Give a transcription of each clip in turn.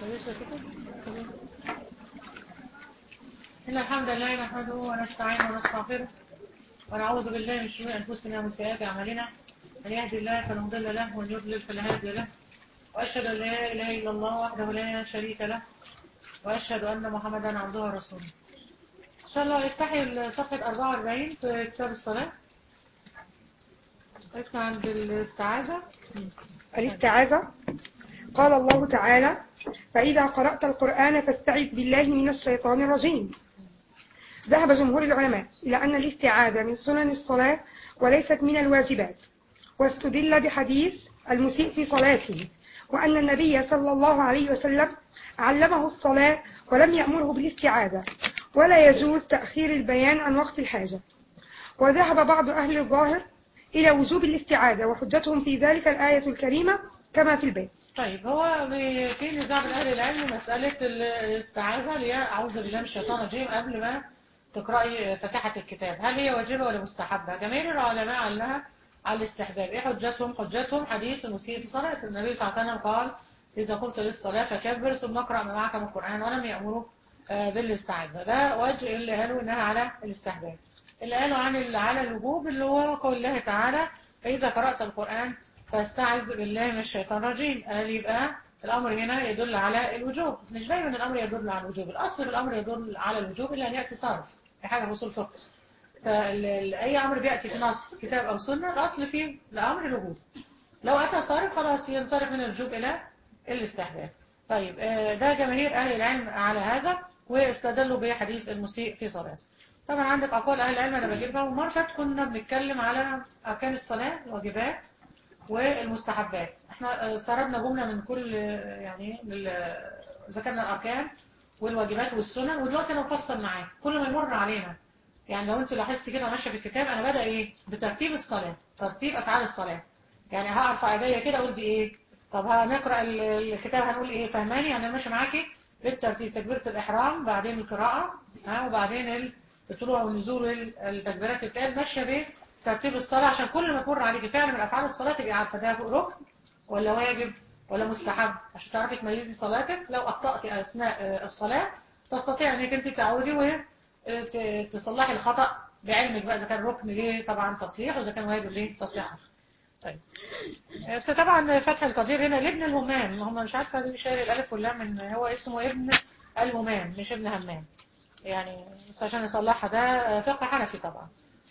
إن الحمد لله نحمده ونستعينه ونستغفره ونعوذ بالله من شرور أنفسنا ومن سيئات أعمالنا. من يهدي الله فلا مضل له ومن يضلل فلا هادي له. وأشهد أن لا إله إلا الله وحده لا شريك له وأشهد أن محمدا عبده ورسوله. إن شاء الله افتحي صفحة 44 في كتاب الصلاة. افتح عند الاستعاذة. الاستعاذة. قال الله تعالى: فإذا قرأت القرآن فاستعذ بالله من الشيطان الرجيم. ذهب جمهور العلماء إلى أن الاستعاذة من سنن الصلاة وليست من الواجبات، واستدل بحديث المسيء في صلاته، وأن النبي صلى الله عليه وسلم علمه الصلاة ولم يأمره بالاستعاذة، ولا يجوز تأخير البيان عن وقت الحاجة. وذهب بعض أهل الظاهر إلى وجوب الاستعاذة، وحجتهم في ذلك الآية الكريمة كما في البيت. طيب، هو في نزاع بين أهل العلم مسألة الاستعاذة اللي هي أعوذ بالله من الشيطان الرجيم قبل ما تقرأي فاتحة الكتاب، هل هي واجبة ولا مستحبة؟ جماهير العلماء علها على الاستحباب. إيه حجتهم؟ حجتهم حديث المسيء في صلاة النبي صلى الله عليه وسلم قال: إذا قمت للصلاة فكبر ثم اقرأ ما معك من القرآن، ولم يأمروا بالاستعاذة. ده وجه اللي قالوا إنها على الاستحباب. اللي قالوا على الوجوب اللي هو قول الله تعالى: فإذا قرأت القرآن فاستعذ بالله من الشيطان الرجيم. قال يبقى الأمر هنا يدل على الوجوب. مش دايما الأمر يدل على الوجوب، الأصل في الأمر يدل على الوجوب إلا أن يأتي صارف، في حاجة في أصول الفقه. فأي أمر بيأتي في نص كتاب أو سنة الأصل فيه الأمر الوجوب. لو أتى صارف خلاص ينصرف من الوجوب إلى الاستحباب. طيب، ده جماهير أهل العلم على هذا، واستدلوا بحديث المسيء في صلاته. طبعا عندك أقوال أهل العلم أنا بجيبها، ومرة فاتت كنا بنتكلم على أركان الصلاة، الواجبات والمستحبات. احنا سردنا جملة من كل يعني ذكرنا الأركان والواجبات والسنن، ودلوقتي أنا بفصل معاك كل ما يمر علينا. يعني لو انت لاحظت كده ماشيه في الكتاب، انا بدأ ايه بترتيب الصلاة، ترتيب افعال الصلاة. يعني هرفع ايديا كده اقول دي ايه، طب هنقرأ الكتاب هنقول ايه، فهماني؟ يعني انا ماشي معاكي بالترتيب: تكبيرة الإحرام، بعدين القراءة، وبعدين الطلوع والنزول، التكبيرات التالت، ماشيه بترتيب الصلاة عشان كل ما تمر عليكي فعل من افعال الصلاة تبقي عارفه ده ركن ولا واجب ولا مستحب، عشان تعرفي تميزي صلاتك. لو اخطأتي اثناء الصلاة تستطيع انك انت تعودي تصلحي الخطأ بعلمك بقى، اذا كان ركن ليه طبعا تصليح، واذا كان واجب ليه تصليح. طيب، طبعا فتح القدير هنا لابن الهمام، هم مش عارفه ليه شايل الالف واللام، من هو اسمه ابن الهمام مش ابن همام يعني، بس عشان يصلحها. ده فقه حنفي طبعا.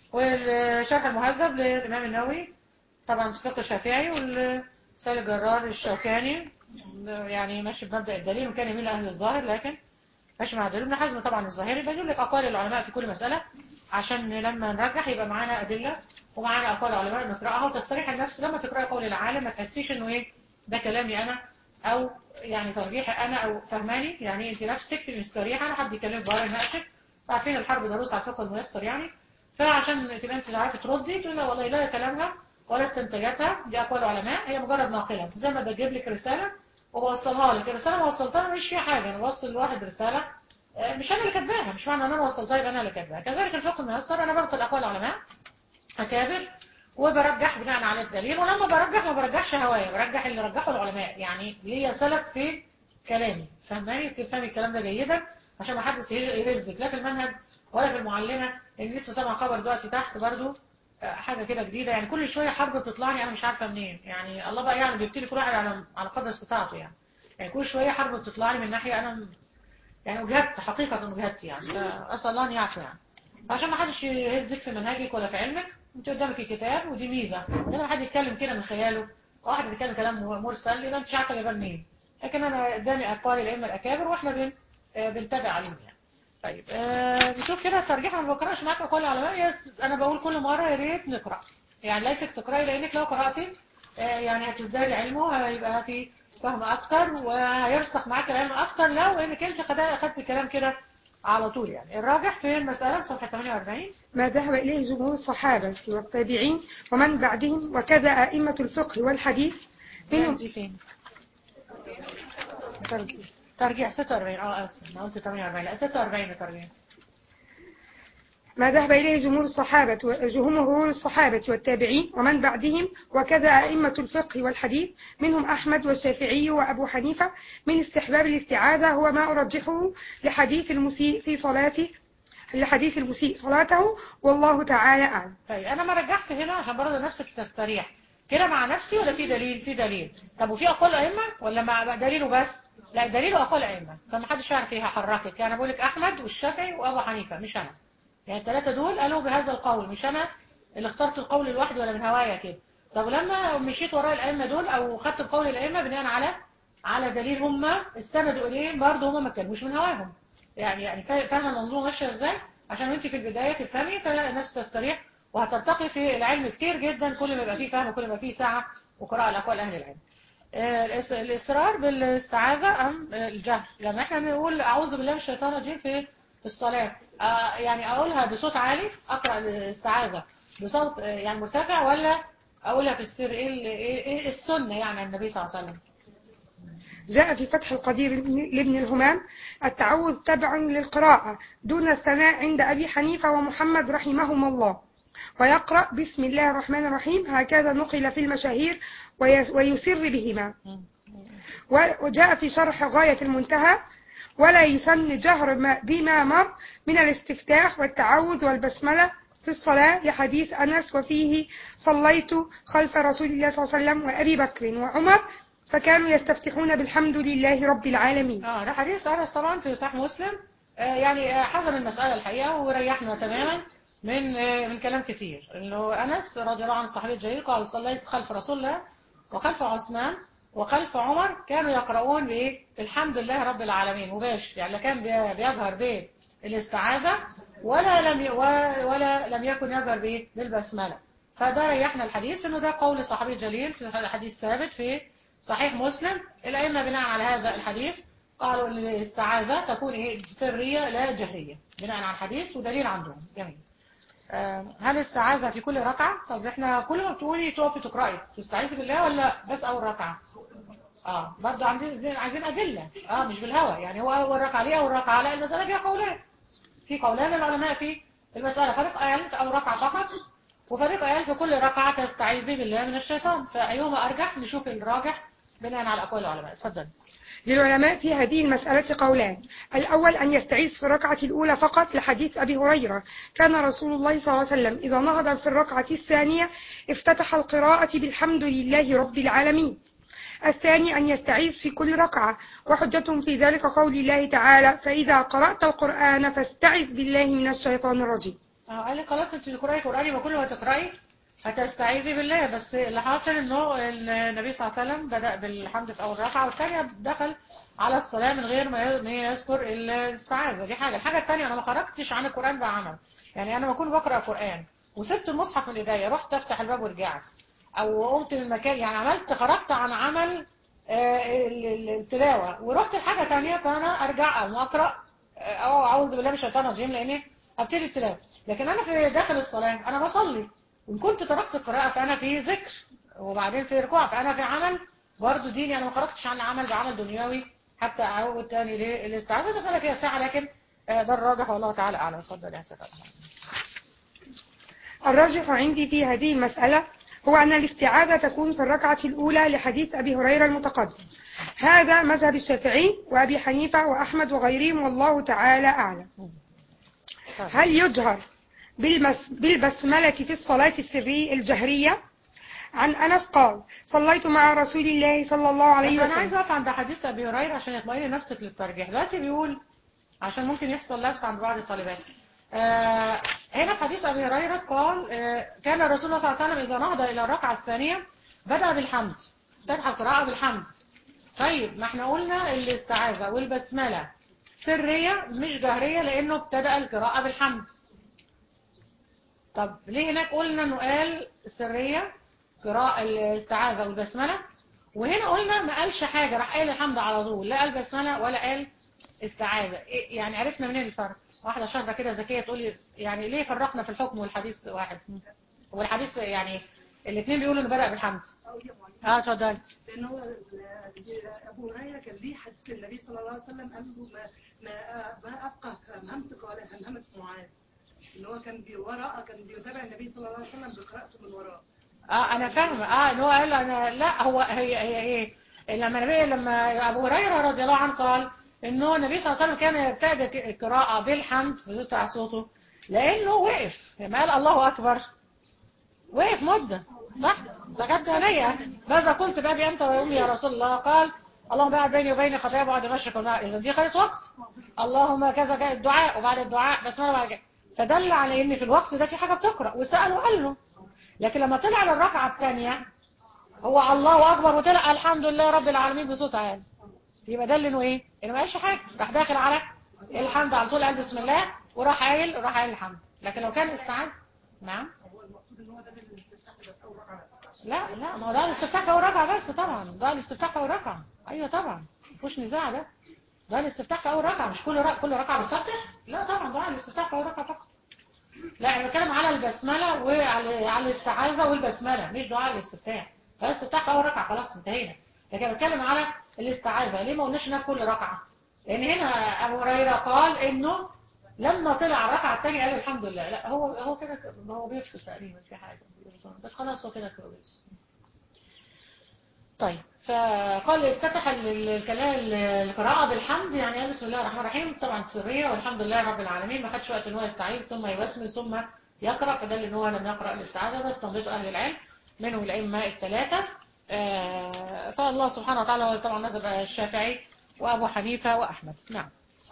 والشرح المهذب للامام النووي طبعا الفقه الشافعي، والسيد الجرار الشوكاني يعني ماشي بمبدأ الدليل، وكان يميل اهل الظاهر لكن ماشي مع دليل. ابن حزم طبعا الظاهري. بجيب لك اقوال العلماء في كل مسألة عشان لما نرجح يبقى معانا ادلة ومعانا اقوال العلماء نقراها وتستريح النفس. لما تقراي قول العالم ما تحسيش انه ايه ده كلامي انا، او يعني ترجيحي انا، او فهماني. يعني انت نفسك تبقي مستريحه، انا حد يكلمك بره يناقشك، عارفين الحرب ضروس على الفقه الميسر يعني. فعشان تبقى انت عارفه تردي تقول لا والله لا كلامها ولا استنتاجاتها، دي اقوال علماء، هي مجرد ناقله. زي ما بجيب لك رساله وبوصلها لك، الرساله ما وصلتها مش فيها حاجه، انا بوصل لواحد رساله مش انا اللي كاتباها، مش معنى ان انا وصلتها يبقى انا اللي كاتباها. كذلك الفقه الميسر انا بنقل اقوال العلماء اكابر وبرجح بناء على الدليل، ولما برجح ما برجحش هوايا، برجح اللي رجحه العلماء، يعني ليا سلف في كلامي. فهماني؟ تفهمي الكلام ده جيدا عشان ما حدش يهزك لا في المنهج ولا في المعلمه. ان لسه سامع خبر دلوقتي تحت برضو حاجه كده جديده، يعني كل شويه حرب بتطلعني انا مش عارفه منين، يعني الله بقى يعني بيبتلي كل واحد على قدر استطاعته يعني كل شويه حرب بتطلعني من ناحيه انا يعني وجهت حقيقة وجهت، يعني فأسأل الله أن يعفو يعني. عشان ما حدش يهزك في منهجك ولا في علمك، انت قدامك الكتاب ودي ميزة. لما حد يتكلم كده من خياله، واحد بيتكلم كلام مرسل، يبقى انت مش عارفه جايبها منين. لكن انا قدامي اقوال الائمه الاكابر واحنا بنتابع عليهم يعني. طيب، نشوف كده الترجيح. انا ما بقراش معاك اقوال العلماء، انا بقول كل مره يا ريت نقرا، يعني ليتك تقراي، لانك لو قراتي يعني هتزدادي علمه، هيبقى في فهم اكتر وهيرسخ معاك العلم اكتر لو انك انت اخدت الكلام كده على طول. يعني الراجح في المسألة في صفحة 48 ما ذهب إليه جمهور الصحابة والتابعين ومن بعدهم، وكذا أئمة الفقه والحديث منهم. دي فين؟ ترجيح 46. اسف انا قلت 48، لا 46 ترجيح. ما ذهب إليه جمهور الصحابة والتابعين ومن بعدهم، وكذا أئمة الفقه والحديث منهم أحمد والشافعي وأبو حنيفة، من استحباب الاستعاذة، هو ما أرجحه لحديث المسيء صلاته، والله تعالى أعلم. طيب انا ما رجحت هنا عشان برضه نفسك تستريح كده مع نفسي، ولا في دليل؟ في دليل. طب وفي اقوال ائمه ولا مع دليله بس؟ لا، دليله اقوال ائمه، فما حدش يعرف يحركك. يعني بقول لك احمد والشافعي وابو حنيفه، مش انا. يعني الثلاثه دول قالوا بهذا القول، مش انا اللي اخترت القول لوحدي ولا من هوايا كده. طب لما مشيت وراء الائمه دول او خدت القول الائمه بناء على دليل هم استندوا اليه، برضه هم ما اتكلموش من هواهم. يعني فاهمه المنظومه ماشيه ازاي؟ عشان وانت في البدايه تفهمي، فالنفس تستريح وهترتقي في العلم كتير جدا، كل ما يبقى فيه فهم وكل ما فيه سعه وقراءه لاقوال اهل العلم. الاصرار بالاستعاذه ام الجهر؟ لما احنا نقول اعوذ بالله من الشيطان الرجيم في الصلاه، يعني اقولها بصوت عالي، اقرا الاستعاذه بصوت يعني مرتفع، ولا اقولها في السر؟ ايه السنه يعني عن النبي صلى الله عليه وسلم؟ جاء في فتح القدير لابن الهمام: التعوذ تبع للقراءة دون الثناء عند أبي حنيفة ومحمد رحمهما الله، ويقرأ بسم الله الرحمن الرحيم، هكذا نقل في المشاهير، ويسر بهما. وجاء في شرح غاية المنتهى: ولا يسن جهر بما مر من الاستفتاح والتعوذ والبسملة في الصلاة، لحديث أنس وفيه: صليت خلف رسول الله صلى الله عليه وسلم وأبي بكر وعمر فكانوا يستفتحون بالحمد لله رب العالمين. ده حديث أنس طبعا في صحيح مسلم. يعني حسم المسألة الحقيقة وريحنا تماما من كلام كثير. انه أنس رضي الله عنه الصحابي الجليل قال: صليت خلف رسول الله وخلف عثمان وخلف عمر كانوا يقرؤون بإيه؟ الحمد لله رب العالمين مباشر. يعني لا كان بيجهر بالاستعاذة ولا لم يكن يجهر بالبسملة. فده ريحنا الحديث، انه ده قول صحابي جليل في حديث ثابت في صحيح مسلم. الأئمة بناء على هذا الحديث قالوا ان الاستعاذة تكون سرية لا جهرية، بناء على الحديث ودليل عندهم. جميل. هل الاستعاذة في كل ركعة؟ طب احنا كل ما بتقولي تقفي تقرأي تستعيذي بالله ولا بس أول ركعة؟ برضه عايزين أدلة، مش بالهوى. يعني هو أول ركعة ليه أول ركعة؟ لا، المسألة فيها قولان. في قولان للعلماء في المسألة. فريق قال في أول ركعة فقط، وفريق قال في كل ركعة تستعيذي بالله من الشيطان. فأيهما أرجح؟ نشوف الراجح بناء على أقوال العلماء. اتفضل. للعلماء في هذه المسألة قولان: الأول أن يستعيذ في الركعة الأولى فقط، لحديث أبي هريرة: كان رسول الله صلى الله عليه وسلم إذا نهض في الركعة الثانية افتتح القراءة بالحمد لله رب العالمين. الثاني أن يستعيذ في كل ركعة، وحجتهم في ذلك قول الله تعالى: فإذا قرأت القرآن فاستعذ بالله من الشيطان الرجيم. قال لي خلاص انت تقرأي قرآني، ما كل ما تقرأي هتستعيذي بالله. بس اللي حاصل انه النبي صلى الله عليه وسلم بدأ بالحمد في اول ركعة، والثانية دخل على الصلاة من غير ما يذكر الاستعاذة. دي الحاجة الثانية، انا ما خرجتش عن القرآن بعمل. يعني انا ما اكون بقرأ قرآن وسبت المصحف من ايديا، رحت افتح الباب ورجعت، او قمت من مكان، يعني خرجت عن عمل التلاوة ورحت لحاجة ثانية، فانا ارجع او اقرأ او اعوذ بالله من الشيطان الرجيم لاني ابتدي التلاوة. لكن انا في داخل الصلاة انا بصلي، وإن كنت تركت القراءة فأنا في ذكر، وبعدين في ركوع، فأنا في عمل برضه ديني. أنا ما خرجتش عن العمل بعمل دنيوي حتى أعود تاني للاستعاذة. المسألة فيها ساعة، لكن ده الراجح والله تعالى أعلم. اتفضل يا سيدي. الراجح عندي في هذه المسألة هو أن الاستعاذة تكون في الركعة الأولى، لحديث أبي هريرة المتقدم. هذا مذهب الشافعي وأبي حنيفة وأحمد وغيرهم، والله تعالى أعلم. هل يجهر بالبسملة في الصلاة السرية الجهرية؟ عن أنس قال: صليت مع رسول الله صلى الله عليه وسلم. أنا عايز أقف عند حديث أبي هريرة عشان يطمئن نفسك للترجيح. دلوقتي بيقول، عشان ممكن يحصل لبس عند بعض الطالبات. هنا في حديث أبي هريرة قال: كان رسول الله صلى الله عليه وسلم إذا نهض إلى الركعة الثانية بدأ بالحمد، افتتح القراءة بالحمد. طيب ما احنا قلنا الاستعاذة والبسملة سرية مش جهرية، لأنه ابتدأ القراءة بالحمد. طب ليه هناك قلنا انه قال سرية قراءة الاستعاذة والبسملة، وهنا قلنا ما قالش حاجة، راح قال الحمد على طول، لا قال بسملة ولا قال استعاذة؟ يعني عرفنا منين الفرق؟ واحدة شاطرة كده ذكية تقول لي يعني ليه فرقنا في الحكم والحديث واحد؟ والحديث يعني الاثنين بيقولوا انه بدأ بالحمد. اتفضل. لان هو ابو هريره كان ليه حديث النبي صلى الله عليه وسلم قال له ما ابقى همهمت قال همهمت معاذ. اللي هو كان كان بيتابع النبي صلى الله عليه وسلم بقراءته من وراء. انا فاهمه ان هو قال انا لا هو هي لما ابو هريره رضي الله عنه قال انه النبي صلى الله عليه وسلم كان يبتدئ القراءه بالحمد بتاع صوته لانه وقف لما قال الله اكبر وقف مده صح سكت عليا ماذا قلت بابي انت وامي يا رسول الله قال اللهم باعد بيني وبين خطاياي بعد المشرق والمغرب اذا دي خدت وقت اللهم كذا كذا الدعاء وبعد الدعاء بسمله بعد كده فدل على ان في الوقت ده في حاجه بتقرا وساله وقال له لكن لما طلع للركعه الثانيه هو الله اكبر وطلع الحمد لله رب العالمين بصوت عالي يبقى ده انه ايه انه ما قالش حاجه راح داخل على الحمد على طول قال بسم الله وراح قايل الحمد لكن لو كان استعاذ نعم لا ما هو ده الاستفتاح في اول ركعه بس طبعا ده الاستفتاح في اول ركعه ايوه طبعا مفيش نزاع ده الاستفتاح في اول ركعه مش كل ركعه بيستفتح لا طبعا ده الاستفتاح في اول ركعه فقط لا انا بتكلم على البسمله وعلى الاستعاذه والبسمله مش دعاء الاستفتاح فالاستفتاح في اول ركعه خلاص انتهينا لكن انا بتكلم على الاستعاذه ليه ما قلناش انها في كل ركعه لان هنا ابو هريره قال انه لما طلع الركعه الثانيه قال الحمد لله لا هو كده هو بيفصل تقريبا في حاجه بس خلاص هو كده كويس طيب فقال افتتح القراءة بالحمد يعني قال بسم الله الرحمن الرحيم طبعا سرية والحمد لله رب العالمين ما خدش وقت ان هو يستعيذ ثم يبسمل ثم يقرأ فدل ان هو لم يقرأ الاستعاذة ده استنبطه أهل العلم منهم الأئمة الثلاثة فالله سبحانه وتعالى هو طبعا نزل الشافعي وأبو حنيفة وأحمد نعم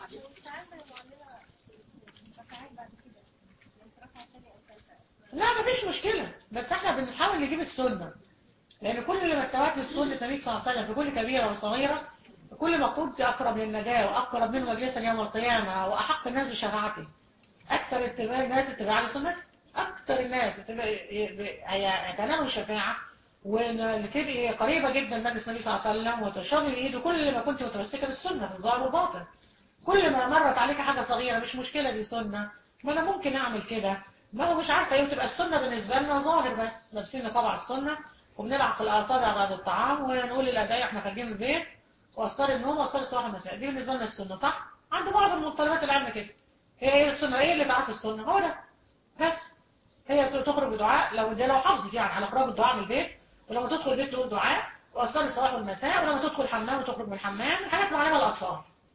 لا مفيش مشكلة بس احنا بنحاول نجيب السنة لأن كل ما اتبعت سنة النبي صلى الله عليه وسلم في كل كبيرة وصغيرة كل ما كنت أقرب للنجاة وأقرب منه مجلسا يوم القيامة وأحق الناس بشفاعته أكثر اتباع الناس اتباع لسنته أكثر الناس هيتنالوا الشفاعة وإن تبقي قريبة جدا من مجلس النبي صلى الله عليه وسلم وتشربي إيده كل ما كنت متمسكة بالسنة في الظاهر والباطن كل ما مرت عليك حاجة صغيرة مش مشكلة دي سنة ما أنا ممكن أعمل كده ما هو مش عارفة إيه وتبقى السنة بالنسبة لنا ظاهر بس لابسين نقاب على السنة وبنلعق الأصابع بعد الطعام ونقول للأدعية إحنا خارجين من البيت وأذكار النوم وأذكار الصباح والمساء دي بالنسبة لنا السنة صح؟ عند معظم من طلبات العلم كده هي إيه السنة؟ إيه اللي تعرف السنة؟ هو ده بس هي تخرج بدعاء لو حافظت يعني على إخراج الدعاء من البيت ولما تدخل البيت تقول دعاء وأذكار الصباح والمساء ولما تدخل الحمام وتخرج من الحمام حاجات معلمة الأطفال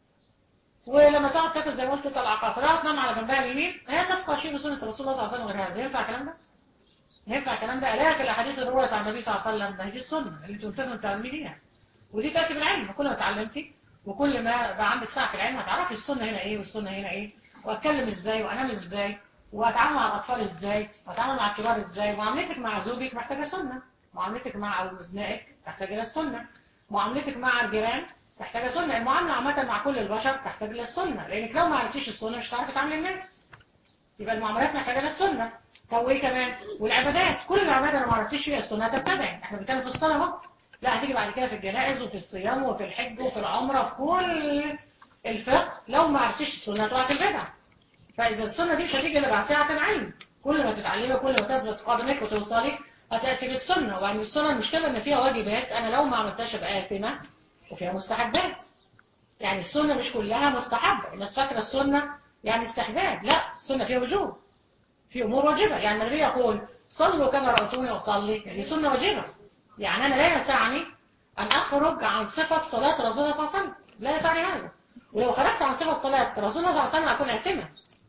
ولما تقعد تاكل زي ما قلت تطلع قاصرة تنام على جنبها اليمين هي تفقه شيء من سنة الرسول صلى الله عليه وسلم غير هذا ينفع الكلام ده؟ ينفع الكلام ده الاقي في الاحاديث اللي روت عن النبي صلى الله عليه وسلم ده دي السنه اللي انت ملتزم تعلميها ودي تاتي بالعلم كل ما اتعلمتي وكل ما بقى عندك ساعه في العلم هتعرفي السنه هنا ايه والسنه هنا ايه واتكلم ازاي وانام ازاي واتعامل مع الاطفال ازاي واتعامل مع الكبار ازاي معاملتك مع زوجك محتاجه سنه معاملتك مع ابنائك محتاجه الى السنه معاملتك مع الجيران محتاجه سنه المعامله عامه مع كل البشر تحتاج الى السنه لانك لو ما عرفتيش السنه مش هتعرفي تعاملي الناس يبقى المعاملات محتاجه للسنه طب وايه كمان والعبادات كل العباده لو ما عرفتيش فيها السنه تتبع احنا بنتكلم في الصلاه اهو لا هتيجي بعد كده في الجنائز وفي الصيام وفي الحج وفي العمره في كل الفقه لو ما عرفتيش السنه تقع في البدع فاذا السنه دي مش هتيجي الا بعد ساعه علم كل ما تتعلمي كل ما تثبت قدمك وتوصلي هتاتي بالسنه وبعد السنه المشكله ان فيها واجبات انا لو ما عملتهاش ابقى آثمه وفيها مستحبات يعني السنه مش كلها مستحبه الناس فاكره السنه يعني استحباب لا السنه فيها وجوب في أمور واجبة يعني النبي يقول صلوا كما رأيتوني أصلي دي سنة واجبة يعني أنا لا يسعني أن أخرج عن صفة صلاة رسول الله صلى الله عليه وسلم لا يسعني هذا ولو خرجت عن صفة صلاة رسول الله صلى الله عليه وسلم أكون آثمة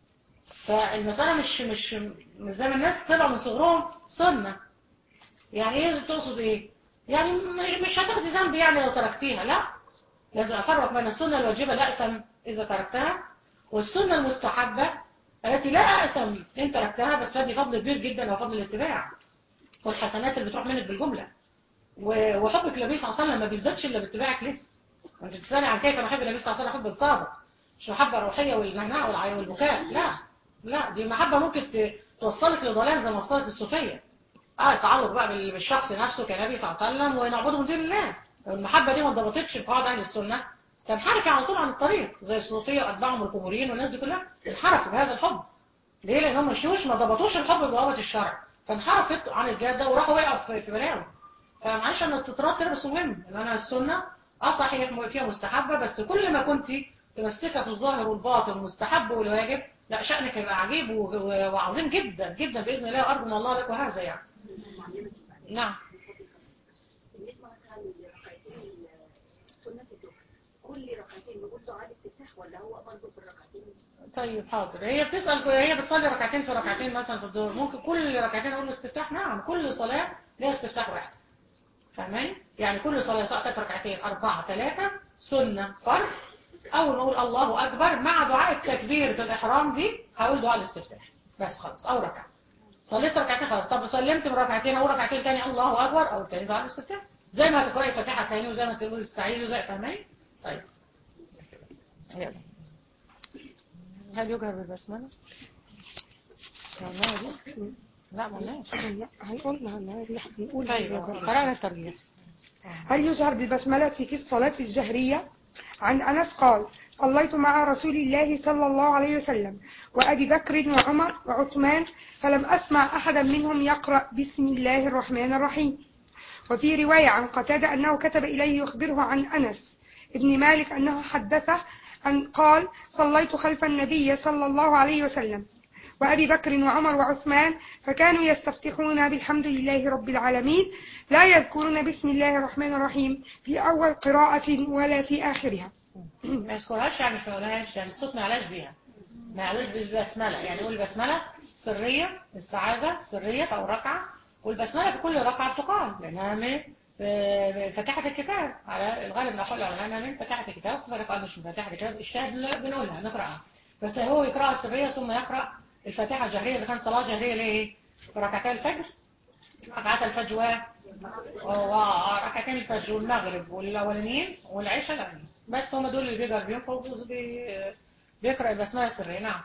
فالمسألة مش زي ما الناس طلعوا من صغرهم سنة يعني إيه تقصد إيه؟ يعني مش هتاخدي ذنب يعني لو تركتيها لا لازم أفرق بين السنة الواجبة لا أأثم إذا تركتها والسنة المستحبة التي لا أأثم إن تركتها بس هذه فضل كبير جدا وفضل الاتباع والحسنات اللي بتروح منك بالجملة وحبك للنبي صلى الله عليه وسلم ما بيزدادش إلا باتباعك ليه وأنت بتسألي عن كيف نحب النبي صلى الله عليه وسلم حب صادق مش محبة روحية والنعناع والعيا والبكاء لا دي محبة ممكن توصلك لضلال زي ما وصلت الصوفية التعلق بقى بالشخص نفسه كنبي صلى الله عليه وسلم ونعبده من دون الله لو المحبة دي ما انضبطتش بقواعد أهل السنة تنحرف على طول عن الطريق زي الصوفية وأتباعهم القبوريين والناس دي كلها انحرفوا بهذا الحب ليه؟ لأنهم مشوش ما ضبطوش الحب بضوابط الشرع فانحرفت عن الجادة وراحوا وقعوا في بلاوي فمعلش أنا استطراد كده بس مهم إن أنا السنة صحيح فيها مستحبة بس كل ما كنت تمسكها في الظاهر والباطن والمستحب والواجب لا شأنك يبقى عجيب وعظيم جدا جدا بإذن الله، وأرجو من الله لك وهذا يعني. نعم. بالنسبة مثلا لركعتين سنة الظهر، كل ركعتين نقول دعاء الاستفتاح ولا هو برضه في الركعتين؟ طيب حاضر، هي بتسأل، هي بتصلي ركعتين في ركعتين مثلا في الظهر، ممكن كل ركعتين أقول استفتاح؟ نعم، كل صلاة لها استفتاح واحد. فاهمين؟ يعني كل صلاة سواء كانت ركعتين 4 3 سنة فرض، أول ما أقول الله أكبر مع دعاء التكبير في الإحرام دي هقول دعاء الاستفتاح بس خلاص. أو ركعة صليت ركعتين خلاص، طب سلمت من ركعتين أو ركعتين تاني الله أكبر أو تاني دعاء الاستفتاح، زي ما هتقرأي فاتحة تاني وزي ما تقولي تستعيذ وزي. فاهمين؟ طيب يلا. هل يجهر بالبسملة؟ قلناها دي؟ لا ما قلناش. هنقول طيب قرأنا الترجيح. هل يجهر بالبسملة في الصلاة الجهرية؟ عن أنس قال: صليت مع رسول الله صلى الله عليه وسلم وأبي بكر وعمر وعثمان فلم أسمع أحدا منهم يقرأ بسم الله الرحمن الرحيم. وفي رواية عن قتادة أنه كتب إليه يخبره عن أنس ابن مالك أنه حدثه أن قال: صليت خلف النبي صلى الله عليه وسلم وأبي بكر وعمر وعثمان فكانوا يستفتحون بالحمد لله رب العالمين لا يذكرون بسم الله الرحمن الرحيم في أول قراءة ولا في آخرها. ما يذكرهاش يعني مش ما يقولهاش، يعني الصوت ما يعلاش بيها، ما يعلاش بالبسملة، يعني يقول البسملة سرية، استعاذة سرية في أول ركعة، والبسملة في كل ركعة بتقال لأنها من فتحة الكتاب، على الغالب من أقوال العلماء أنها من فتحة الكتاب، فبالك قال مش من فتحة الكتاب، الشاهد بنقولها نقرأها، بس هو يقرأها سرية ثم يقرأ الفاتحة الجهرية إذا كان صلاة جهرية ليه؟ في ركعتي الفجر، ركعات الفجر وركعتين الفجر والمغرب والأولانيين والعشاء الأولانيين، بس هم دول اللي بيقرأ بيهم فوق بيقرأ البسملة السرية. نعم.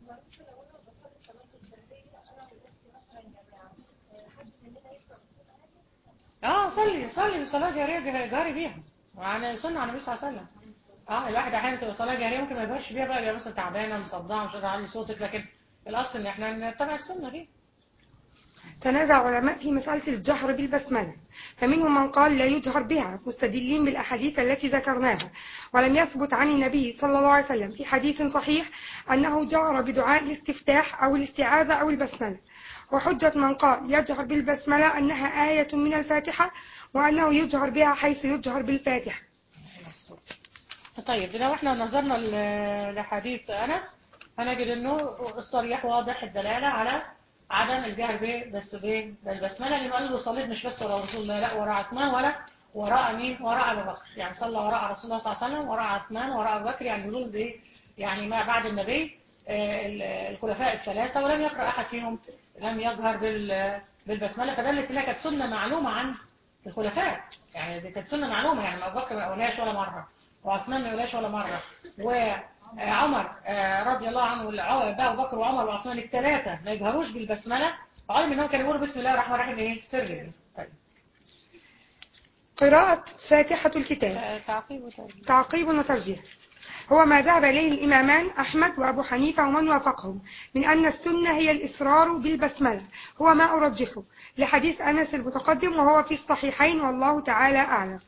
صلي بصلاة جارية جاري بيها، وعن سنة عن النبي صلى الله عليه وسلم. الواحد أحيانا تبقى صلاة جارية ممكن ما يجارش بيها بقى مثلا تعبانة مصدعة مش قادرة أعلي صوتك، لكن الأصل إن إحنا نتبع السنة دي. تنازع علماء في مسألة الجهر بالبسملة، فمنهم من قال لا يجهر بها مستدلين بالأحاديث التي ذكرناها، ولم يثبت عن النبي صلى الله عليه وسلم في حديث صحيح أنه جهر بدعاء الاستفتاح أو الاستعاذة أو البسملة. وحجة من قال يجهر بالبسملة أنها آية من الفاتحة وأنه يجهر بها حيث يجهر بالفاتحة. طيب لو احنا نظرنا لحديث أنس هنجد أنه الصريح واضح الدلالة على عدم الجهر بالبسملة، اللي قال له صليت مش بس وراء رسول الله، لا وراء عثمان ولا وراء مين؟ وراء أبي بكر، يعني صلى وراء رسول الله صلى الله عليه وسلم وراء عثمان وراء أبي بكر، يعني دول ايه؟ يعني ما بعد النبي الخلفاء الثلاثة، ولم يقرأ أحد فيهم لم يجهر بالبسملة، فدلت انها كانت سنة معلومة عن الخلفاء، يعني دي كانت سنة معلومة، يعني أبو بكر ما يقولهاش ولا مرة، وعثمان ما يقولهاش ولا مرة، وعمر رضي الله عنه، أبو بكر وعمر وعثمان الثلاثة ما يجهروش بالبسملة، علم انهم كانوا يقولوا بسم الله الرحمن الرحيم ايه؟ سر. طيب. قراءة فاتحة الكتاب تعقيب وترجيح. هو ما ذهب إليه الإمامان أحمد وأبو حنيفة ومن وافقهم من أن السنة هي الإصرار بالبسملة، هو ما أرجحه لحديث أنس المتقدم وهو في الصحيحين والله تعالى أعلم.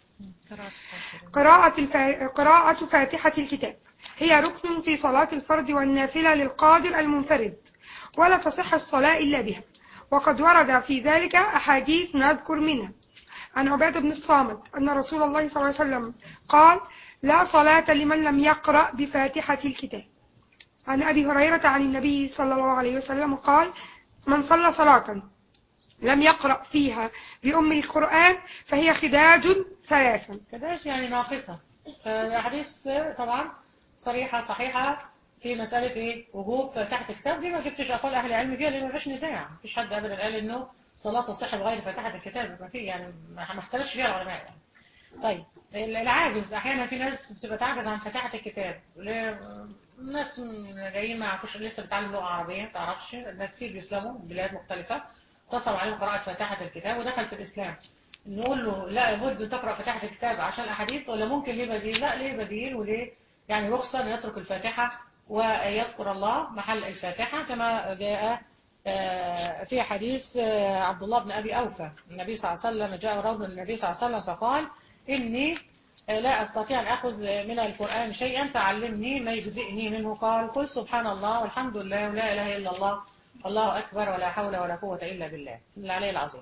قراءة فاتحة الكتاب هي ركن في صلاة الفرض والنافلة للقادر المنفرد، ولا تصح الصلاة إلا بها، وقد ورد في ذلك أحاديث نذكر منها. عن عبادة بن الصامت أن رسول الله صلى الله عليه وسلم قال: لا صلاة لمن لم يقرأ بفاتحة الكتاب. عن أبي هريرة عن النبي صلى الله عليه وسلم قال: من صلى صلاة لم يقرأ فيها بأم القرآن فهي خداج ثلاثا. خداج يعني ناقصة. الحديث طبعا صريحة صحيحة في مسألة ايه؟ وجوب فاتحة الكتاب، دي ما جبتش أقوال أهل العلم فيها لأن ما فيش نزاع، مفيش حد أبدا قال إنه صلاة تصح بغير فاتحة الكتاب، ما في يعني ما اختلفش فيها العلماء يعني. طيب العاجز أحيانا في ناس بتبقى تعجز عن فاتحة الكتاب، ناس جايين ما يعرفوش لسه بيتعلم لغة عربية ما تعرفش، كتير بيسلموا من بلاد مختلفة تصعب عليهم قراءة فاتحة الكتاب ودخل في الإسلام، نقول له لا بد تقرأ فاتحة الكتاب عشان الأحاديث، ولا ممكن ليه بديل؟ لا ليه بديل، وليه يعني رخصة أن يترك الفاتحة ويذكر الله محل الفاتحة، كما جاء في حديث عبد الله بن أبي أوفى، النبي صلى الله عليه وسلم جاء رجل النبي صلى الله عليه وسلم فقال: إني لا أستطيع أن أخذ من القرآن شيئا فعلمني ما يجزئني منه. قال قل سبحان الله والحمد لله ولا إله إلا الله والله أكبر ولا حول ولا قوة إلا بالله العلي العظيم.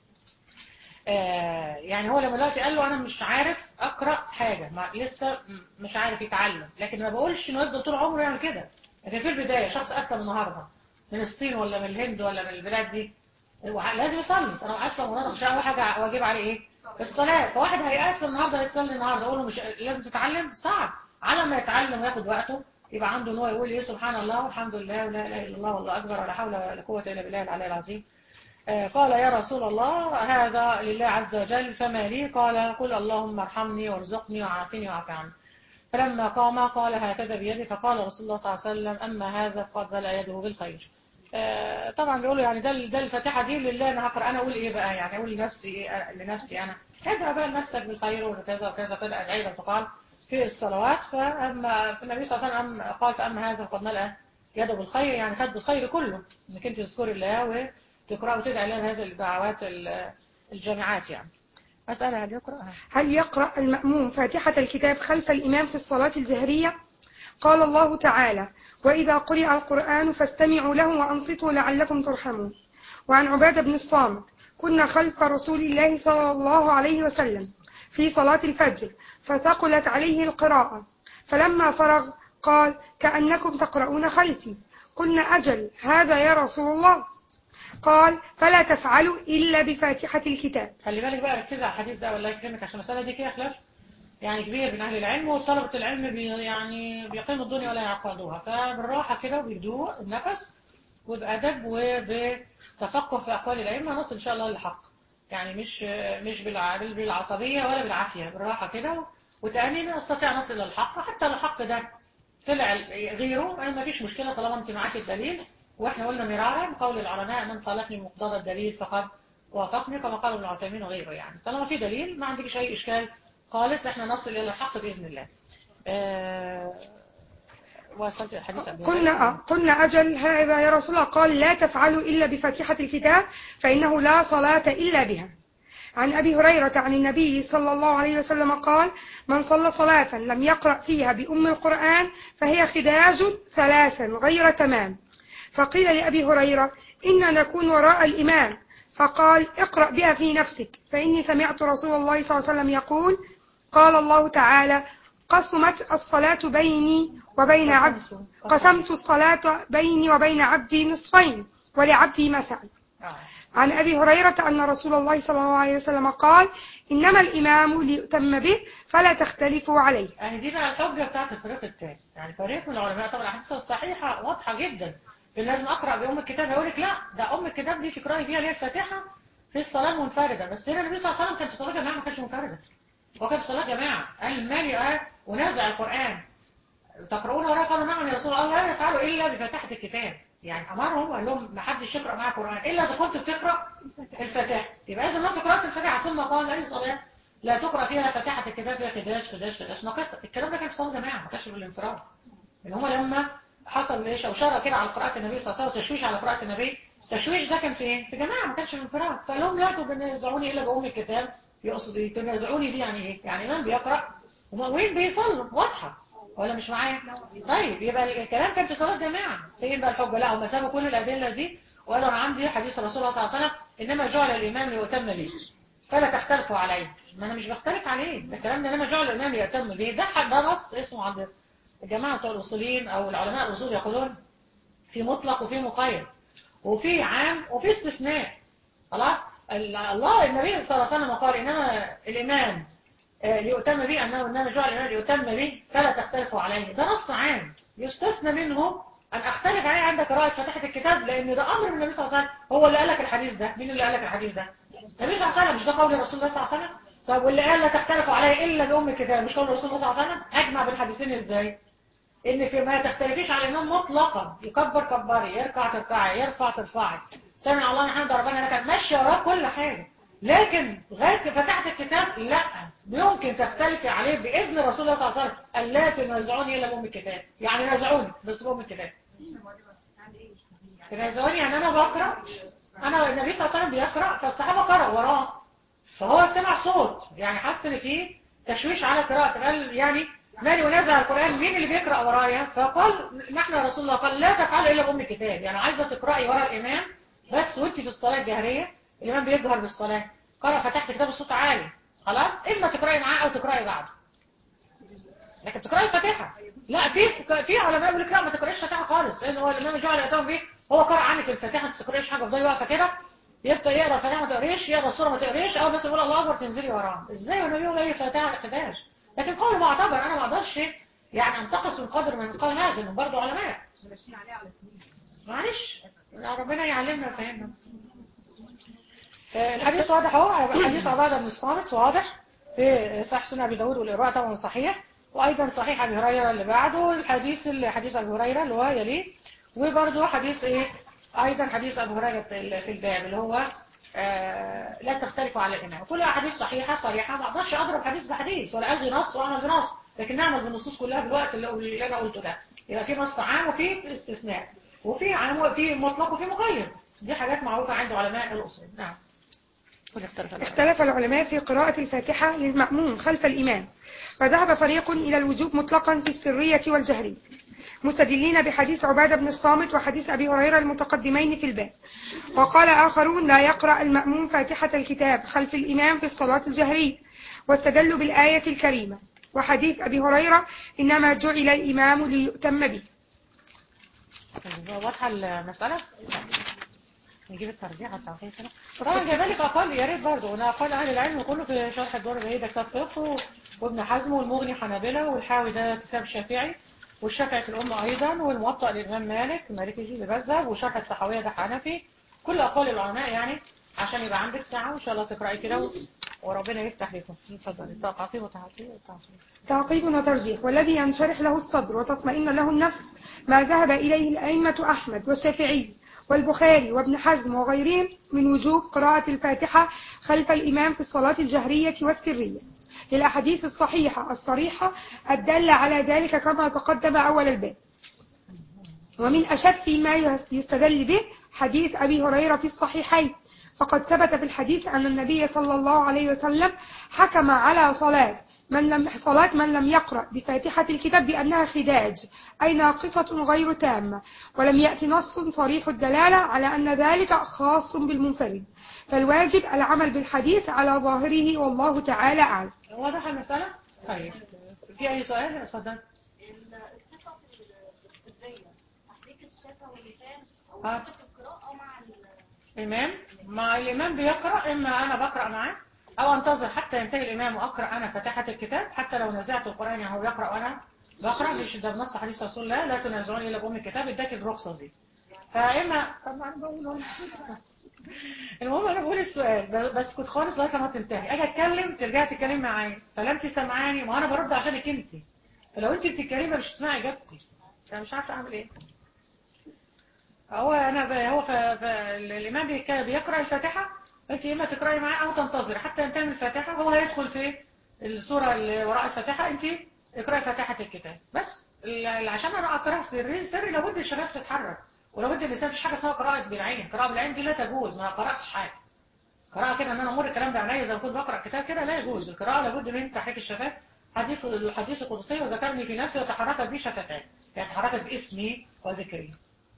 يعني هو لما دلوقتي قال له أنا مش عارف أقرأ حاجة، لسه مش عارف يتعلم، لكن ما بقولش إنه يفضل طول عمره يعمل كده. لكن في البداية شخص أسلم النهاردة من الصين ولا من الهند ولا من البلاد دي لازم يصلي. أنا أسلم النهاردة مش أول حاجة واجب عليه إيه؟ الصلاة. فواحد هيأسلم النهاردة هيصلي النهاردة أقول له مش لازم تتعلم؟ صعب. على ما يتعلم وياخد وقته يبقى عنده إن هو يقول إيه سبحان الله والحمد لله ولا إله إلا الله والله أكبر ولا حول ولا قوة إلا بالله العلي العظيم. قال يا رسول الله هذا لله عز وجل فما لي؟ قال قل اللهم ارحمني وارزقني وعافني وعاف عني. فلما قام قال هكذا بيدي، فقال رسول الله صلى الله عليه وسلم أما هذا فقد بلى يده بالخير. طبعا بيقولوا يعني ده الفاتحة دي لله، أنا هقرأ أنا أقول إيه بقى؟ يعني أقول لنفسي إيه؟ لنفسي أنا ادعى بقى لنفسك بالخير وكذا وكذا كده أدعية تقال في الصلوات. فأما النبي صلى الله عليه وسلم قال فأما هذا فقد ملأ يده بالخير، يعني خد الخير كله إنك أنت تذكري الله وتقرأ وتدعي الله بهذه الدعوات الجامعات. يعني أسأل هل يقرأ المأموم فاتحة الكتاب خلف الإمام في الصلاة الجهرية؟ قال الله تعالى وإذا قرئ القرآن فاستمعوا له وأنصتوا لعلكم ترحمون. وعن عبادة بن الصامت كنا خلف رسول الله صلى الله عليه وسلم في صلاة الفجر فثقلت عليه القراءة، فلما فرغ قال كأنكم تقرؤون خلفي. قلنا أجل هذا يا رسول الله. قال فلا تفعلوا إلا بفاتحة الكتاب. خلي بالك بقى، ركز على الحديث ده والله يكرمك، عشان المسألة دي فيها خلاف يعني كبير بين أهل العلم، وطلبة العلم يعني بيقيموا الدنيا ولا يعقدوها. فبالراحة كده وبهدوء النفس وبأدب وبتفقه في أقوال الأئمة نصل إن شاء الله للحق. يعني مش بالعصبية ولا بالعافية، بالراحة كده وتأني نستطيع نصل للحق. حتى لو الحق ده طلع غيره ما فيش مشكلة طالما أنت معاك الدليل. وإحنا قلنا مرارا قول العلماء من خالفني مقتضى الدليل فقد وافقني، كما قال ابن عثيمين وغيره. يعني طالما في دليل ما عندكش أي إشكال خالص، إحنا نصل إلى الحق بإذن الله. وصلت حديث أبي هريرة. قلنا أجل هذا يا رسول الله. قال لا تفعلوا إلا بفاتحة الكتاب فإنه لا صلاة إلا بها. عن أبي هريرة عن النبي صلى الله عليه وسلم قال من صلى صلاة لم يقرأ فيها بأم القرآن فهي خداج ثلاثا غير تمام. فقيل لأبي هريرة إنا نكون وراء الإمام، فقال اقرأ بها في نفسك فإني سمعت رسول الله صلى الله عليه وسلم يقول قال الله تعالى قسمت الصلاة بيني وبين عبدي، قسمت الصلاة بيني وبين عبدي نصفين ولعبدي مثل. عن أبي هريرة أن رسول الله صلى الله عليه وسلم قال إنما الإمام ليؤتم به فلا تختلفوا عليه. يعني دي بقى الحجة بتاعت الفريق الثاني. يعني فريق من العلماء طبعا الأحاديث الصحيحة واضحة جدا، لازم أقرأ بأم الكتاب. هيقول لك لا ده أم الكتاب دي تقرأي بيها اللي هي الفاتحة في الصلاة منفردة. بس هنا النبي صلى الله عليه وسلم كان في صلاة جماعة ما كانش منفردة، وكان في صلاة جماعة. قال المالي ونازع القرآن تقرؤون وراء؟ قالوا نعم يا رسول الله لا يفعلوا إلا بفاتحة الكتاب. يعني أمرهم وقال لهم ما حدش يقرأ معاه قرآن إلا إذا كنت بتقرأ الفاتحة. يبقى إذا ما في قراءة الفاتحة ثم قال أي صلاة لا تقرأ فيها فاتحة الكتاب فيها خداش ناقصة. الكلام ده كان في صلاة جماعة ما كانش في الانفراد. إن هم لما حصل ليش شوشرة كده على قراءة النبي صلى الله عليه وسلم وتشويش على قراءة النبي، التشويش ده كان فين؟ في جماعة ما كانش في انفراد. فقال لهم لا تنازعوني إلا بأم الكتاب. يقصد ايه تنازعوني دي؟ يعني ايه؟ يعني إمام بيقرأ ومؤمنين بيصلوا، واضحة ولا مش معايا؟ طيب يبقى الكلام كان في صلاة جماعة. فين بقى الحجة؟ لا هم سابوا كل الأدلة دي وقالوا أنا عندي حديث رسول الله صلى الله عليه وسلم إنما جعل الإمام ليؤتم به فلا تختلفوا عليه. ما أنا مش بختلف عليه، الكلام ده إنما جعل الإمام ليؤتم به ده نص اسمه عند الجماعة بتوع الأصوليين أو العلماء الأصول يقولون في مطلق وفي مقيد وفي عام وفي استثناء. خلاص الله النبي صلى الله عليه وسلم قال إنما الإمام ليؤتم به إنما جعل الإمام ليؤتم به فلا تختلفوا عليه. ده نص عام يستثنى منه أن أختلف عليه عند قراءة فاتحة الكتاب، لأن ده أمر من النبي صلى الله عليه وسلم. هو اللي قال لك الحديث ده. مين اللي قال لك الحديث ده؟ النبي صلى الله عليه وسلم. مش ده قول رسول الله صلى الله عليه وسلم؟ طب واللي قال لا تختلفوا عليه إلا بأم الكتاب مش قول رسول الله صلى الله عليه وسلم؟ أجمع بالحديثين إزاي؟ إن في ما تختلفيش على الإمام مطلقا، يكبر كبري، يركع تركعي، يرفع ترفعي، سمع الله لمن حمده ربنا لك، ماشي وراه كل حاجة. لكن لغاية فتحت الكتاب لا يمكن تختلفي عليه بإذن رسول الله صلى الله عليه وسلم. قال لا تنازعوني إلا بأم الكتاب، يعني نازعوني بس بأم الكتاب. تنازعوني يعني أنا بقرأ، أنا النبي صلى الله عليه وسلم بيقرأ فالصحابة قرأوا وراه، فهو سمع صوت يعني حس إن فيه تشويش على قراءة، قال يعني مالي ونازع القرآن، مين اللي بيقرأ ورايا؟ فقال نحن يا رسول الله، قال لا تفعلوا إلا بأم الكتاب، يعني عايزة تقرأي ورا الإمام بس وانت في الصلاة الجهرية، الإمام بيجهر بالصلاة، قرأ فتحت كتاب الصوت عالي، خلاص إما تقرأي معاه أو تقرأي بعده، لكن تقرأي الفاتحة لا. في علماء بيقول لك لا ما تقرأيش فاتحة خالص، لأن هو الإمام جعل يأتون به، هو قرأ عنك الفاتحة ما تقرأيش حاجة، افضلي واقفة كده، يفضل يقرأ الفاتحة ما تقريش، يقرأ السورة ما تقريش، أو بس يقول الله أكبر تنزلي وراه. إزاي والنبي يقول أي فاتحة ما تقراش؟ لكن قول معتبر، أنا ما أقدرش يعني أنتقص من قدر من قال هذا، إنه برضه علماء معلش، ربنا يعلمنا ويفهمنا. الحديث واضح اهو، حديث عبادة بن الصامت واضح في صحيح سنن ابي داود، والإرواء طبعا صحيح، وايضا صحيح ابي هريره اللي بعده، حديث ابي هريره اللي هو يليه، وبرده حديث ايه ايضا حديث ابي هريره في الباب اللي هو لا تختلفوا على الامام. كل احاديث صحيحه صريحه، ما اقدرش اضرب حديث بحديث ولا الغي نص واعمل بنص، لكن نعمل بالنصوص كلها بالوقت اللي انا قلته ده. يبقى في نص عام وفي استثناء، وفي عام وفي مطلق وفي مقيد، دي حاجات معروفه عند علماء الاصول. نعم. اختلف العلماء في قراءة الفاتحة للمأموم خلف الإمام، فذهب فريق إلى الوجوب مطلقا في السرية والجهرية، مستدلين بحديث عبادة بن الصامت وحديث أبي هريرة المتقدمين في الباب، وقال آخرون لا يقرأ المأموم فاتحة الكتاب خلف الإمام في الصلاة الجهرية، واستدلوا بالآية الكريمة وحديث أبي هريرة إنما جعل الإمام ليؤتم به. واضحة المسألة؟ نجيب الترجيح والتعقيد كده. طبعا كذلك أقل، يا ريت برضه أنا أقل أهل العلم كله في شرح الدور البعيد ده كتاب فقه، وابن حزم والمغني حنابلة، والحاوي ده كتاب شافعي، والشافعي في الأمة أيضا، والموطأ للإمام مالك يجي لبزب، وشرح التحوية ده حنفي، كل أقوال العلماء يعني، عشان يبقى عندك ساعة وإن شاء الله تقرأي كده وربنا يفتح لكم. اتفضلي. تعقيب وتعقيب. تعقيب وترجيح. والذي ينشرح له الصدر وتطمئن له النفس ما ذهب إليه الأئمة أحمد والشافعي والبخاري وابن حزم وغيرهم من وجوب قراءة الفاتحة خلف الإمام في الصلاة الجهرية والسرية، للأحاديث الصحيحة الصريحة الدالة على ذلك كما تقدم أول الباب. ومن أشد ما يستدل به حديث أبي هريرة في الصحيحين، فقد ثبت في الحديث أن النبي صلى الله عليه وسلم حكم على صلاة من لم يقرأ بفاتحة الكتاب بأنها خداج، أي ناقصة غير تامة، ولم يأتي نص صريح الدلالة على أن ذلك خاص بالمنفرد، فالواجب العمل بالحديث على ظاهره والله تعالى أعلم. واضح المسألة؟ طيب في أي سؤال؟ اتفضل. الثقة في الذية تحريك الشفة واللسان أو القراءة مع الإمام بيقرأ، إما أنا بقرأ معاه أو أنتظر حتى ينتهي الإمام وأقرأ أنا فاتحة الكتاب، حتى لو نزعت القرآن يعني هو يقرأ وأنا بقرأ، مش ده بنص حديث رسول الله لا تنازعوني إلا بأم الكتاب، اداك الرخصة دي. فإما طبعا بقول المهم أنا بقول السؤال بس كنت خالص لغاية لما تنتهي أجي أتكلم ترجعي تتكلمي معايا، فلا أنت سامعاني، ما أنا برد عشانك أنت، فلو أنت بتتكلمي مش هتسمعي إجابتي، فأنا مش عارفة أعمل إيه. هو الإمام بيقرأ الفاتحة، أنت إما تقرأي معاه أو تنتظر حتى ينتهي من الفاتحة، هو هيدخل في السورة اللي وراء الفاتحة، أنت اقرأي فاتحة الكتاب بس. عشان أنا أقرأ سري لابد الشفايف تتحرك، ولابد اللسان، مفيش حاجة اسمها قراءة بالعين، قراءة بالعين دي لا تجوز، ما قرأتش حاجة. قراءة كده ان انا امر الكلام بعينيا زي ما كنت بقرأ كتاب كده لا يجوز. القراءة لابد من تحريك الشفايف. الحديث القدسي وذكرني في نفسي وتحركت بي شفتان، يعني تحركت باسمي وذكري.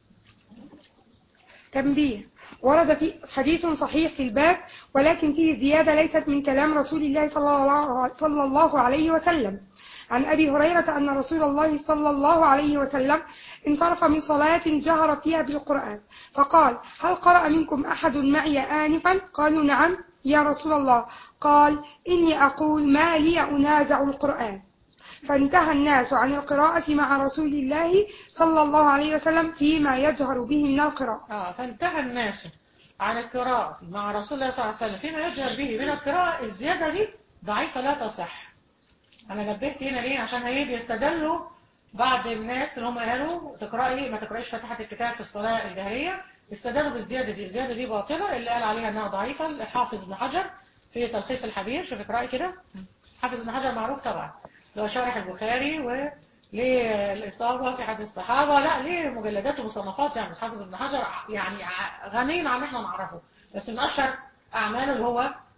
تنبيه: ورد في حديث صحيح في الباب ولكن فيه زيادة ليست من كلام رسول الله صلى الله عليه وسلم، عن أبي هريرة أن رسول الله صلى الله عليه وسلم انصرف من صلاة جهر فيها بالقرآن، فقال: هل قرأ منكم أحد معي آنفا؟ قالوا: نعم يا رسول الله. قال: إني أقول ما لي أنازع القرآن. فانتهى الناس عن القراءة مع رسول الله صلى الله عليه وسلم فيما يجهر به من القراءة. فانتهى الناس عن القراءة مع رسول الله صلى الله عليه وسلم فيما يجهر به من القراءة. الزيادة دي ضعيفة لا تصح. أنا نبهت هنا ليه؟ عشان هي بيستدلوا بعض الناس اللي هم قالوا تقرأي ما تقرأيش فاتحة الكتاب في الصلاة الجهرية، استدلوا بالزيادة دي. الزيادة دي باطلة، اللي قال عليها أنها ضعيفة الحافظ ابن حجر في تلخيص الحبير. شوف اقرأي كده، حافظ ابن حجر معروف طبعا، لو شارح البخاري وليه الإصابة في حديث الصحابة، لا ليه مجلدات ومصنفات يعني. حافظ ابن حجر يعني غني عن احنا نعرفه، بس من أشهر أعماله اللي هو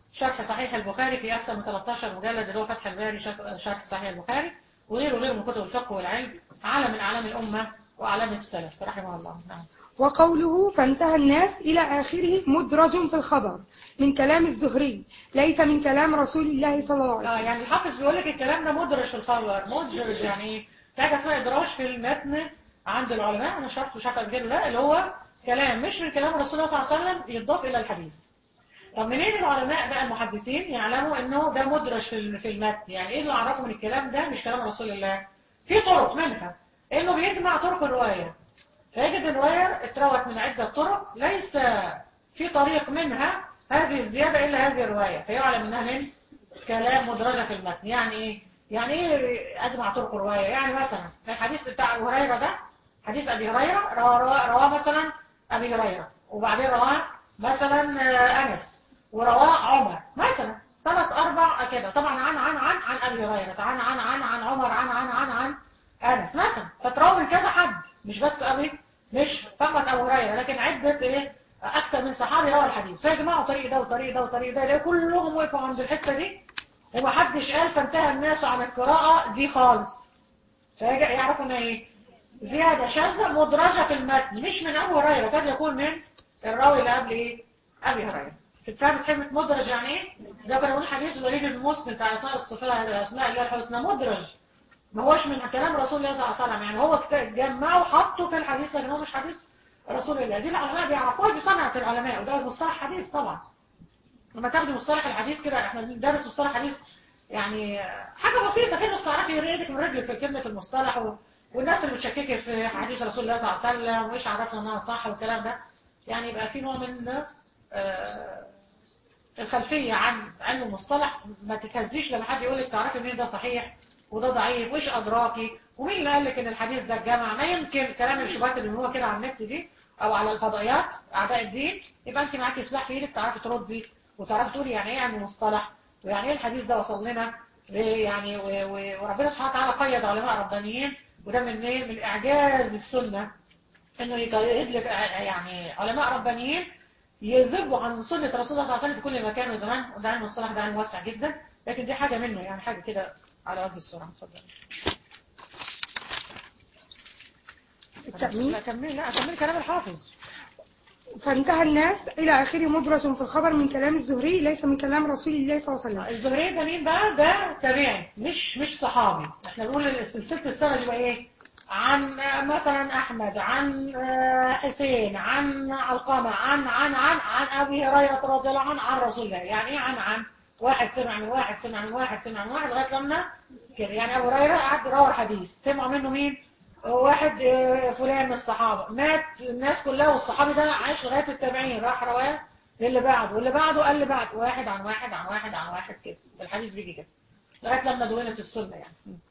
شرح صحيح البخاري في أكثر من 13 مجلد اللي هو فتح الباري شرح صحيح البخاري، وغيره من كتب الفقه والعلم، علم من أعلام الأمة وأعلام السلف رحمه الله. نعم. وقوله فانتهى الناس إلى آخره مدرج في الخبر من كلام الزهري ليس من كلام رسول الله صلى الله عليه وسلم. يعني الحافظ بيقول لك الكلام ده مدرج في الخبر. مدرج يعني ايه؟ في حاجه اسمها ادراج في المتن عند العلماء، انا شرحت مش عارفه قبل كده لا، اللي هو كلام مش من كلام رسول الله صلى الله عليه وسلم يضاف الى الحديث. طب منين العلماء بقى المحدثين يعلموا انه ده مدرج في المتن؟ يعني ايه اللي عرفوا من الكلام ده مش كلام رسول الله؟ في طرق منها انه بيجمع طرق الروايه، فيجد الروايه اتروت من عده طرق ليس في طريق منها هذه الزياده الا هذه الروايه، فيعلم انها من كلام مدرجة في المتن. يعني ايه؟ يعني ايه اجمع طرق الرواية؟ يعني مثلا الحديث بتاع ابو هريرة ده، حديث ابي هريرة رواه مثلا ابي هريرة، وبعدين رواه مثلا انس، ورواه عمر مثلا 3-4 كده، طبعا عن ابي هريرة، عن عمر، عن انس مثلا، فتروى من كذا حد، مش بس مش فقط ابو هريرة، لكن عدة ايه اكثر من صحابي روى الحديث، فيجمعوا طريق ده وطريق ده وطريق ده، كلهم وقفوا عند الحتة دي ومحدش قال فانتهى الناس عن القراءة دي خالص، فيعرفوا ان ايه زيادة شاذة مدرجة في المتن مش من ابو هريرة، قد يكون من الراوي اللي قبل ايه ابي هريرة. فهمت كلمة مدرج يعني ايه؟ ده كان بنقول حديث الوليد بن مسلم بتاع اسماء الصفات، اسماء الله الحسنى، مدرج ما هوش من كلام رسول الله صلى الله عليه وسلم، يعني هو جمعه وحطه في الحديث لكن هو مش حديث رسول الله. دي العلماء بيعرفوها، دي صنعة العلماء، وده مصطلح حديث طبعا. لما تاخدي مصطلح الحديث كده، احنا بندرس مصطلح حديث يعني حاجة بسيطة كده، بس تعرفي ايدك من رجلك في كلمة المصطلح والناس اللي بتشككي في حديث رسول الله صلى الله عليه وسلم وايش عرفنا انها صح والكلام ده، يعني يبقى في نوع من الخلفية عن علم المصطلح، ما تتهزيش لما حد يقول لك تعرفي منين ده صحيح وده ضعيف وايش ادراكي ومين اللي قال لك ان الحديث ده اتجمع. ما يمكن كلام الشبهات اللي هو كده على النت دي او على الفضائيات اعداء الدين، يبقى انت معاكي سلاح في ايدك تعرفي تردي وتعرفي تقولي يعني ايه علم مصطلح ويعني ايه الحديث ده وصل لنا يعني وربنا سبحانه وتعالى قيد علماء ربانيين، وده من ايه؟ من اعجاز السنه انه يقيد لك يعني علماء ربانيين يذبوا عن سنة رسول الله صلى الله عليه وسلم في كل مكان وزمان، وده علم الصلاح، ده علم واسع جدا، لكن دي حاجة منه يعني حاجة كده على وجه السرعة. اتفضل. التأمين. لا كمل كلام الحافظ. فانتهى الناس إلى آخره مدرج في الخبر من كلام الزهري ليس من كلام رسول الله صلى الله عليه وسلم. الزهري ده مين بقى؟ ده تابعي مش صحابي. احنا بنقول سلسلة السنة يبقى ايه؟ عن مثلا احمد، عن حسين، عن علقمة، عن ابي هريرة رضي الله عنه، عن رسول الله. يعني ايه عن واحد سمع من واحد سمع من واحد سمع من واحد لغايه لما كده. يعني ابو هريرة قعد روى الحديث، سمع منه مين؟ واحد فلان من الصحابة، مات الناس كلها والصحابي ده عاش لغاية التابعين، راح رواه للي بعده واللي بعده قال اللي بعد، واحد عن واحد عن واحد عن واحد كده، الحديث بيجي كده لغاية لما دونت السنة يعني.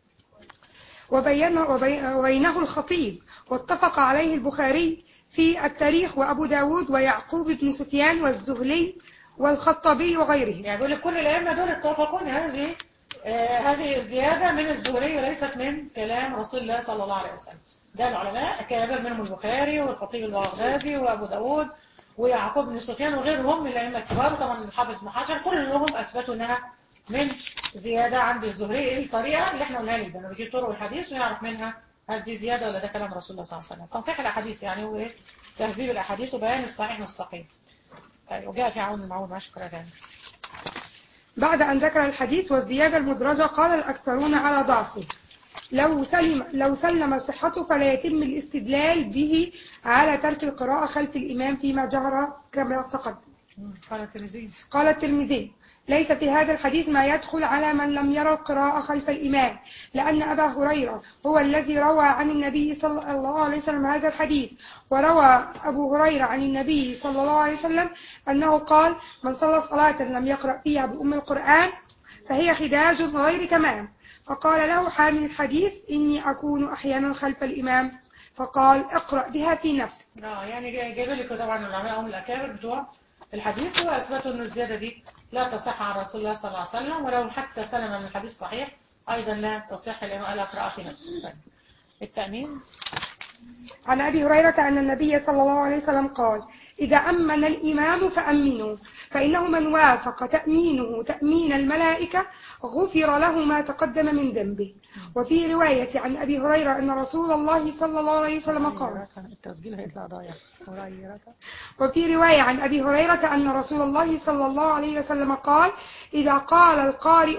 وبينه الخطيب واتفق عليه البخاري في التاريخ وأبو داود ويعقوب بن سفيان والزهلي والخطابي وغيرهم. يعني بيقول لك كل الأئمة دول اتفقون هذه الزيادة من الزهري وليست من كلام رسول الله صلى الله عليه وسلم. ده العلماء كابر منهم البخاري والخطيب البغدادي وأبو داود ويعقوب بن سفيان وغيرهم من الأئمة الكبار، وطبعا الحافظ بن حجر، كلهم أثبتوا أنها من زيادة عند الزهري. الطريقة اللي احنا قلناها لك ده، انه بيجيب طرق الحديث ويعرف منها هل دي زيادة ولا ده كلام رسول الله صلى الله عليه وسلم. تنقيح الأحاديث يعني هو تهذيب الأحاديث وبيان الصحيح من الصحيح. وجاء في عون المعون وشكرا جدا. بعد أن ذكر الحديث والزيادة المدرجة قال الأكثرون على ضعفه، لو سلم صحته فلا يتم الاستدلال به على ترك القراءة خلف الإمام فيما جهر كما تقدم. قال الترمذي ليس في هذا الحديث ما يدخل على من لم يرى القراءة خلف الإمام، لأن أبا هريرة هو الذي روى عن النبي صلى الله عليه وسلم هذا الحديث، وروى أبو هريرة عن النبي صلى الله عليه وسلم أنه قال من صلى صلاة لم يقرأ فيها بأم القرآن فهي خداج غير تمام. فقال له حامل الحديث إني أكون أحيانا خلف الإمام، فقال اقرأ بها في نفسك. يعني جايب لك طبعا العلماء هم الأكابر بتوع الحديث وأثبتوا أن الزيادة دي لا تصح عن رسول الله صلى الله عليه وسلم، ولو حتى سلم من الحديث صحيح أيضا لا تصح لأنه قال اقرأ في نفسك. التأمين عن أبي هريرة أن النبي صلى الله عليه وسلم قال: إذا أمن الإمام فأمنوا، فإنه من وافق تأمينه تأمين الملائكة غفر له ما تقدم من ذنبه. وفي رواية عن أبي هريرة أن رسول الله صلى الله عليه وسلم قال: التسجيل هيطلع ضايع. وفي رواية عن أبي هريرة أن رسول الله صلى الله عليه وسلم قال: إذا قال القارئ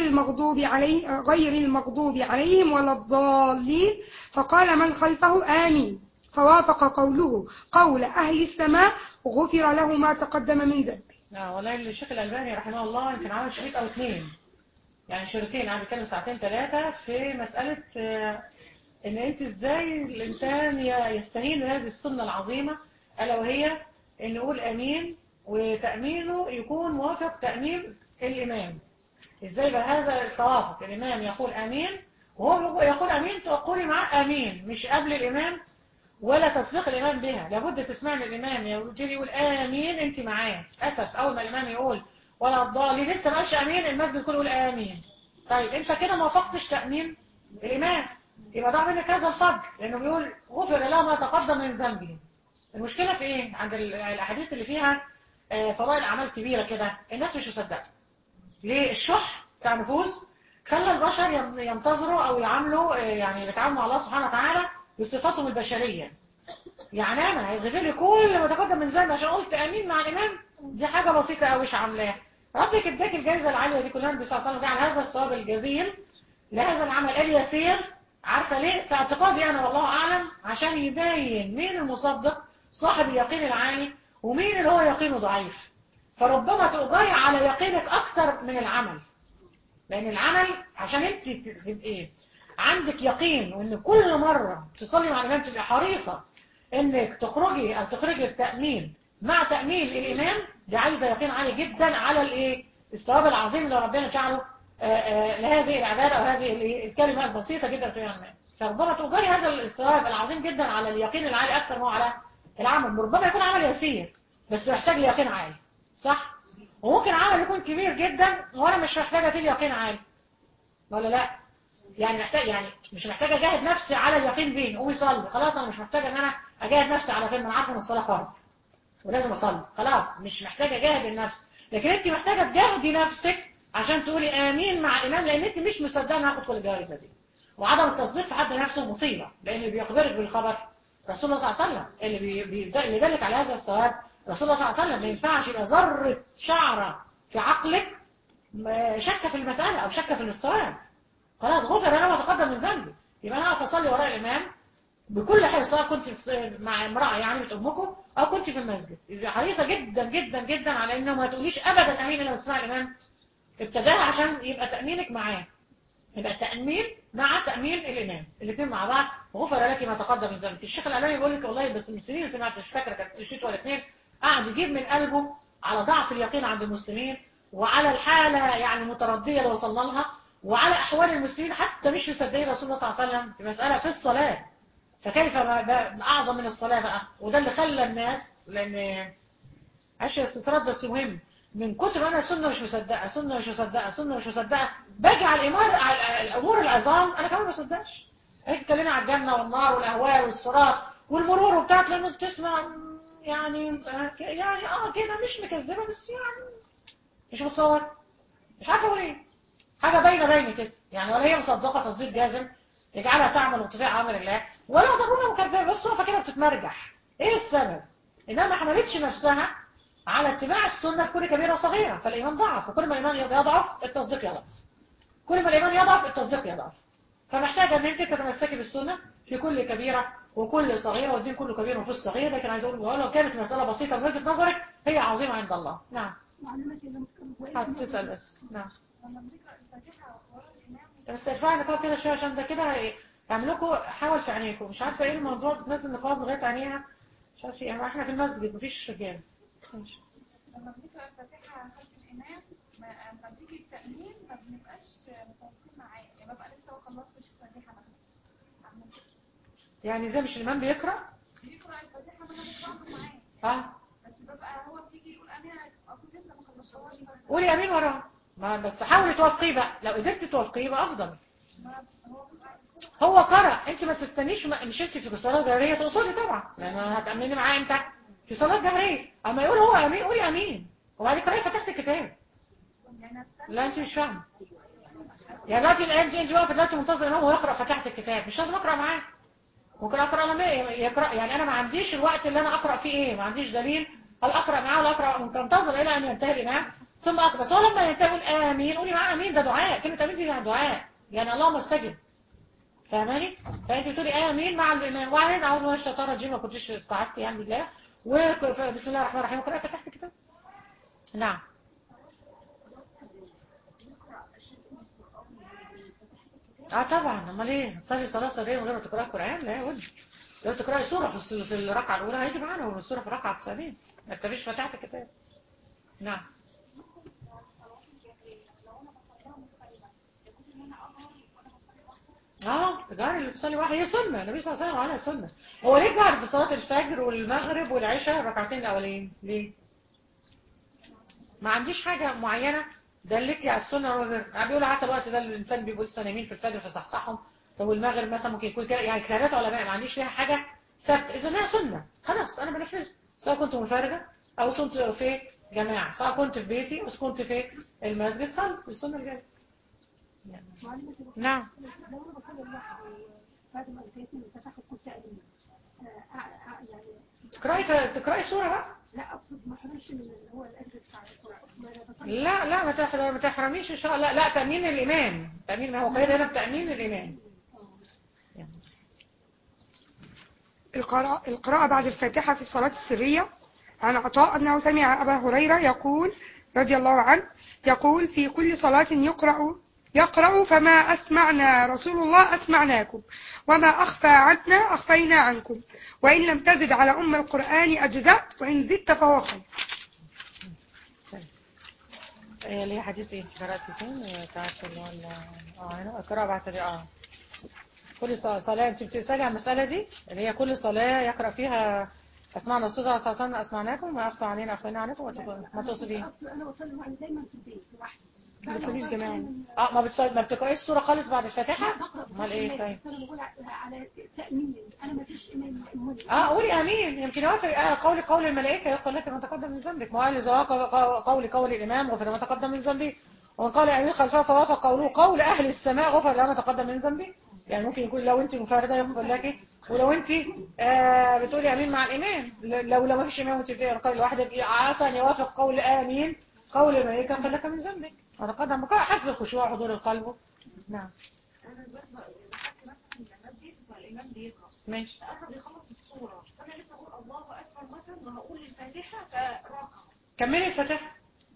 غير المغضوب عليهم ولا الضالين، فقال من خلفه آمين، فوافق قوله قول أهل السماء، غفر له ما تقدم من ذنبه. والله الشيخ الألباني رحمه الله يمكن عمل شريط أو 2، يعني شريطين، عم بيتكلم 2-3 في مسألة إن أنت إزاي الإنسان يستهين بهذه السنة العظيمة، ألا وهي إن نقول أمين وتأمينه يكون موافق تأمين الإمام. إزاي بهذا التوافق؟ الإمام يقول أمين وهو يقول أمين، تقولي معاه أمين، مش قبل الإمام ولا تسبيق الإمام بها. لابد تسمع من الإمام يقول آمين أنت معاه. أسف أول ما الإمام يقول ولا الضالين لسه ما قالش أمين، المسجد كله يقول آمين. طيب أنت كده ما وافقتش تأمين الإمام، يبقى ضاع منك هذا الفضل، لأنه بيقول غفر له ما تقدم من ذنبه. المشكلة في إيه؟ عند الأحاديث اللي فيها فضائل أعمال كبيرة كده، الناس مش مصدقة. ليه؟ الشح بتاع نفوذ خلى البشر ينتظروا أو يعاملوا يعني يتعاملوا مع الله سبحانه وتعالى بصفاتهم البشرية. يعني أنا هيغفر لي كل ما تقدم من ذنبي عشان قلت آمين مع الإمام؟ دي حاجة بسيطة أوي مش عاملاها. ربك اداك الجائزة العالية دي كلها، النبي صلى الله عليه وسلم جعل هذا الثواب الجزيل لهذا العمل اليسير. عارفة ليه؟ في اعتقادي أنا والله أعلم، عشان يبين مين المصدق صاحب اليقين العالي ومين اللي هو يقينه ضعيف. فربما تؤجري على يقينك أكتر من العمل، لأن العمل عشان أنت تبقى عندك يقين وإن كل مرة تصلي مع الإمام تبقى حريصة إنك تخرجي أو تخرجي التأمين مع تأمين الإمام، دي عايزة يقين عالي جدا على الثواب العظيم اللي ربنا جعله لهذه العبادة أو هذه الكلمة البسيطة جدا في الإمام. فربما تؤجري هذا الثواب العظيم جدا على اليقين العالي أكثر ما على العمل. ربما يكون عمل يسير بس محتاج ليقين عالي، صح؟ وممكن عمل يكون كبير جدا وانا مش محتاجه فيه اليقين عالي، ولا لا؟ يعني مش محتاجه اجاهد نفسي على اليقين بيه. قومي صلي، خلاص انا مش محتاجه ان انا اجاهد نفسي على فين، انا عارفه ان الصلاه فرض ولازم اصلي، خلاص مش محتاجه اجاهد النفس. لكن انت محتاجه تجاهدي نفسك عشان تقولي امين مع الامام، لان انت مش مصدقه ان هاخد كل الجوائز دي. وعدم التصديق في حد نفسه مصيبه، لان اللي بيخبرك بالخبر رسول الله صلى الله عليه وسلم، اللي يدلك على هذا الثواب رسول الله صلى الله عليه وسلم. ما ينفعش يبقى ذره شعره في عقلك شك في المسألة أو شك في الثواب. خلاص غفر أنا ما تقدم من ذنبي، يبقى أنا أقف أصلي وراء الإمام بكل حرص، سواء كنت مع امرأة يعني بتأمكم أو كنت في المسجد. يبقى حريصة جدا جدا جدا على إنه ما تقوليش أبدا أمين إلا تسمع الإمام ابتداها، عشان يبقى تأمينك معاه. يبقى التأمين مع تأمين الإمام، الاثنين مع بعض. غفر لك ما تقدم من ذنبك. الشيخ الألباني بيقول لك والله بس من سنين سمعت، مش فاكرة كانت شيء ولا 2، قاعد يجيب من قلبه على ضعف اليقين عند المسلمين، وعلى الحالة يعني المتردية اللي وصلنا لها، وعلى أحوال المسلمين حتى مش مصدقين رسول الله صلى الله عليه وسلم في مسألة في الصلاة. فكيف أعظم من الصلاة بقى؟ وده اللي خلى الناس، لأن أشياء استطراد بس مهم، من كتر أنا سنة مش مصدقة سنة مش مصدقة سنة مش مصدقة، باجي على الأمور العظام أنا كمان ما بصدقش. هي تتكلمي على الجنة والنار والأهواء والصراط والمرور وبتاعت الناس تسمع يعني كده مش مكذبة، بس يعني مش متصور، مش عارفة أقول إيه، حاجة باينة كده يعني. ولا هي مصدقة تصديق جازم يجعلها تعمل وتطيع أمر الله، ولا ضرورة مكذبة بس واقفة كده بتتمرجح. إيه السبب؟ إنها ما حملتش نفسها على اتباع السنة في كل كبيرة وصغيرة. فالإيمان ضعف، وكل ما الإيمان يضعف التصديق يضعف، كل ما الإيمان يضعف التصديق يضعف. فمحتاجة أن أنت تتمسكي بالسنة في كل كبيرة وكل صغيرة، والدين كله كبير وفي الصغير. لكن عايز أقول ولو كانت مسألة بسيطة من وجهة نظرك هي عظيمة عند الله. نعم هتسأل بس. نعم بس ارفعي النقاب كده شوية عشان ده كده يعملوكوا حاول في عينيكم. مش عارفة ايه الموضوع، بتنزل نقاب لغاية عينيها مش عارفة ايه. احنا في المسجد مفيش رجال. لما بنقرأ الفاتحة خلف الإمام لما بيجي التأمين ما بنبقاش متوقفين معاه، يعني ببقى لسه ما خلصتش الفاتحة مثلا. يعني زي مش الإمام بيقرأ الفاتحة وأنا بقرأها معاه. بس ببقى هو بيجي يقول أمين، أقول لسه ما خلصتهاش. قولي أمين وراه. بس حاولي توافقيه بقى، لو قدرتي توافقيه يبقى أفضل. هو قرأ، انت ما تستنيش، مش انت في صلاه جهريه تقصدي طبعا، لان هتامني معاه امتى؟ في صلاه جهريه. اما يقول هو امين قولي امين، وبعد كده فتحت الكتاب. لا انت مش فاهمه. يعني دلوقتي انت واقفه دلوقتي منتظر امام ويقرا فتحت الكتاب، مش لازم اقرا معاه. ممكن اقرا لما يقرا، يعني انا ما عنديش الوقت اللي انا اقرا فيه ايه، ما عنديش دليل هل اقرا معاه ولا اقرا، منتظر الى ان ينتهي الامام ثم اقرا. بس هو لما ينتهي يقول امين قولي معاه امين، ده دعاء، كلمه امين دي يعني دعاء، يعني اللهم استجب. فاهماني؟ فانت بتقولي امين مع الامام، وبعدين اعوذ بالله من الشيطان الرجيم، ما كنتش استعذت يعني بالله، وبسم الله الرحمن الرحيم وقرأت فتحت الكتاب. نعم. اه طبعا، امال ايه؟ تصلي صلاه سريه من غير ما تقراي القران؟ لا يا ولد، لو تقراي سوره في الركعه الاولى هيجي معانا، والسوره في الركعه الثانيه ما تكتبيش فتحت الكتاب. نعم. الجهر اللي بتصلي واحد هي سنه، النبي صلى الله عليه وسلم عليها سنه. هو ليه جهر بصلاه الفجر والمغرب والعشاء الركعتين الاولين؟ ليه؟ ما عنديش حاجه معينه دلت لي على السنه وغير، بيقولوا عسى الوقت ده اللي الانسان بيبقى لسه نايمين في الفجر فصحصحهم، طب المغرب مثلا ممكن يكون كده، يعني كلامات علماء ما عنديش فيها حاجه ثابته، اذا هي سنه خلاص انا بنفذها، سواء كنت منفرده او كنت في جماعه، سواء كنت في بيتي او كنت في المسجد، صلي السنه الجايه. نعم. لو انا بصلي لوحدي بعد ما انتهيت من الفتح كنت يعني تقراي سوره بقى. لا اقصد ما احرمش من اللي هو الاجر بتاع القران، ما انا بصلي. لا ما تحرميش ان شاء الله. لا تامين الامام، تامين، ما هو قيد هنا بتامين الامام. القراءة بعد الفاتحة في الصلاة السرية. عن عطاء أنه سمع أبا هريرة يقول رضي الله عنه يقول في كل صلاة يقرأ فما أسمعنا رسول الله أسمعناكم، وما أخفى عنا أخفينا عنكم، وإن لم تزد على أم القرآن أجزأت، وإن زدت فهو خير. ليه حديث ايه انت قرأتي فين؟ بتاعت هنا القراءة بعد كل صلاة. انت بتسألي عن المسألة دي اللي هي كل صلاة يقرأ فيها أسمعنا رسول الله صلى الله عليه وسلم أسمعناكم، ما أخفى علينا أخفينا عنكم، ما تقصدي؟ انا بصلي لوحدي دايما في البيت لوحدي. ما بتصليش جماعي؟ ما بتقرأيش السورة خالص بعد الفاتحة؟ امال ايه طيب؟ بس انا بقول على تأمين، انا ما فيش امام قولي امين، يمكن يوافق قول الملائكه يغفر لك ما تقدم من ذنبك، ما قال اذا قول الامام غفر ما تقدم من ذنبي، ومن قال امين خلفه فوافق قوله قول اهل السماء غفر له ما تقدم من ذنبي. يعني ممكن يكون لو انت منفرده يغفر لك، ولو انت بتقولي امين مع الامام، لو ما فيش امام وانت بتقرا لوحدك عسى ان يوافق قول امين قول الملائكه يغفر لك من ذنبك ما تقدم، حسب الخشوع وحضور القلب. نعم. انا بس لحد مثلا لما بيقرا الامام بيقرا ماشي. قرب يخلص السوره، فانا لسه اقول الله اكبر مثلا وهقول الفاتحه فركع. كملي الفاتحه.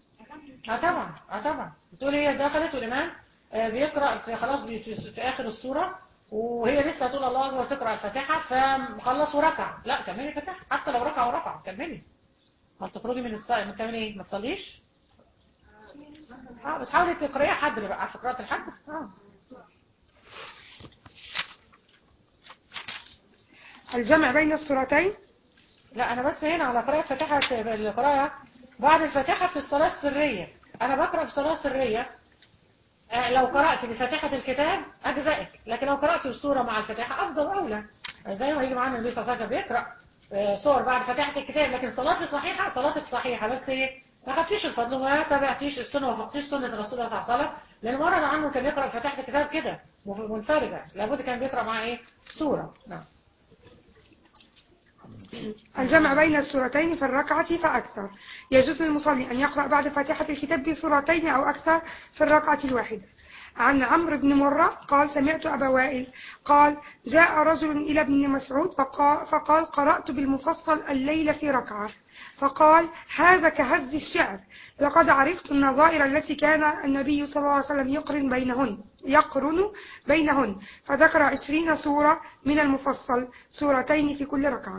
طبعا بتقولي هي دخلت والإمام بيقرأ في خلاص في آخر السورة، وهي لسه هتقول الله أكبر تقرأ الفاتحة فخلص وركع، لا كملي الفاتحة حتى لو ركع ورفع كملي. ما تخرجي من ما تعملي ايه؟ ما تصليش؟ بس حاولي تقرأيها حدر بقى، عارفة قراءة الحدر؟ الجمع بين السورتين. لا أنا بس هنا على قراءة الفاتحة، القراءة بعد الفاتحة في الصلاة السرية. أنا بقرأ في الصلاة السرية لو قرأت بفاتحة الكتاب أجزائك، لكن لو قرأت السورة مع الفاتحة أفضل أولى، زي ما هيجي معانا النبي صلى الله عليه وسلم بيقرأ سور بعد فاتحة الكتاب، لكن صلاتي صحيحة، صلاتك صحيحة، بس ايه ما خدتيش الفضل وما تابعتيش السنة وما فقتيش سنة الرسول صلى الله عليه وسلم، لأن ورد عنه كان يقرأ فاتحة الكتاب كده منفردة، لابد كان بيقرأ مع ايه سورة. نعم. الجمع بين السورتين في الركعة فأكثر. يجوز للمصلي أن يقرأ بعد فاتحة الكتاب بسورتين أو أكثر في الركعة الواحدة. عن عمرو بن مرة قال سمعت أبا وائل قال جاء رجل إلى ابن مسعود فقال قرأت بالمفصل الليل في ركعة، فقال هذا كهز الشعر، لقد عرفت النظائر التي كان النبي صلى الله عليه وسلم يقرن بينهن، فذكر 20 سورة من المفصل، سورتين في كل ركعة.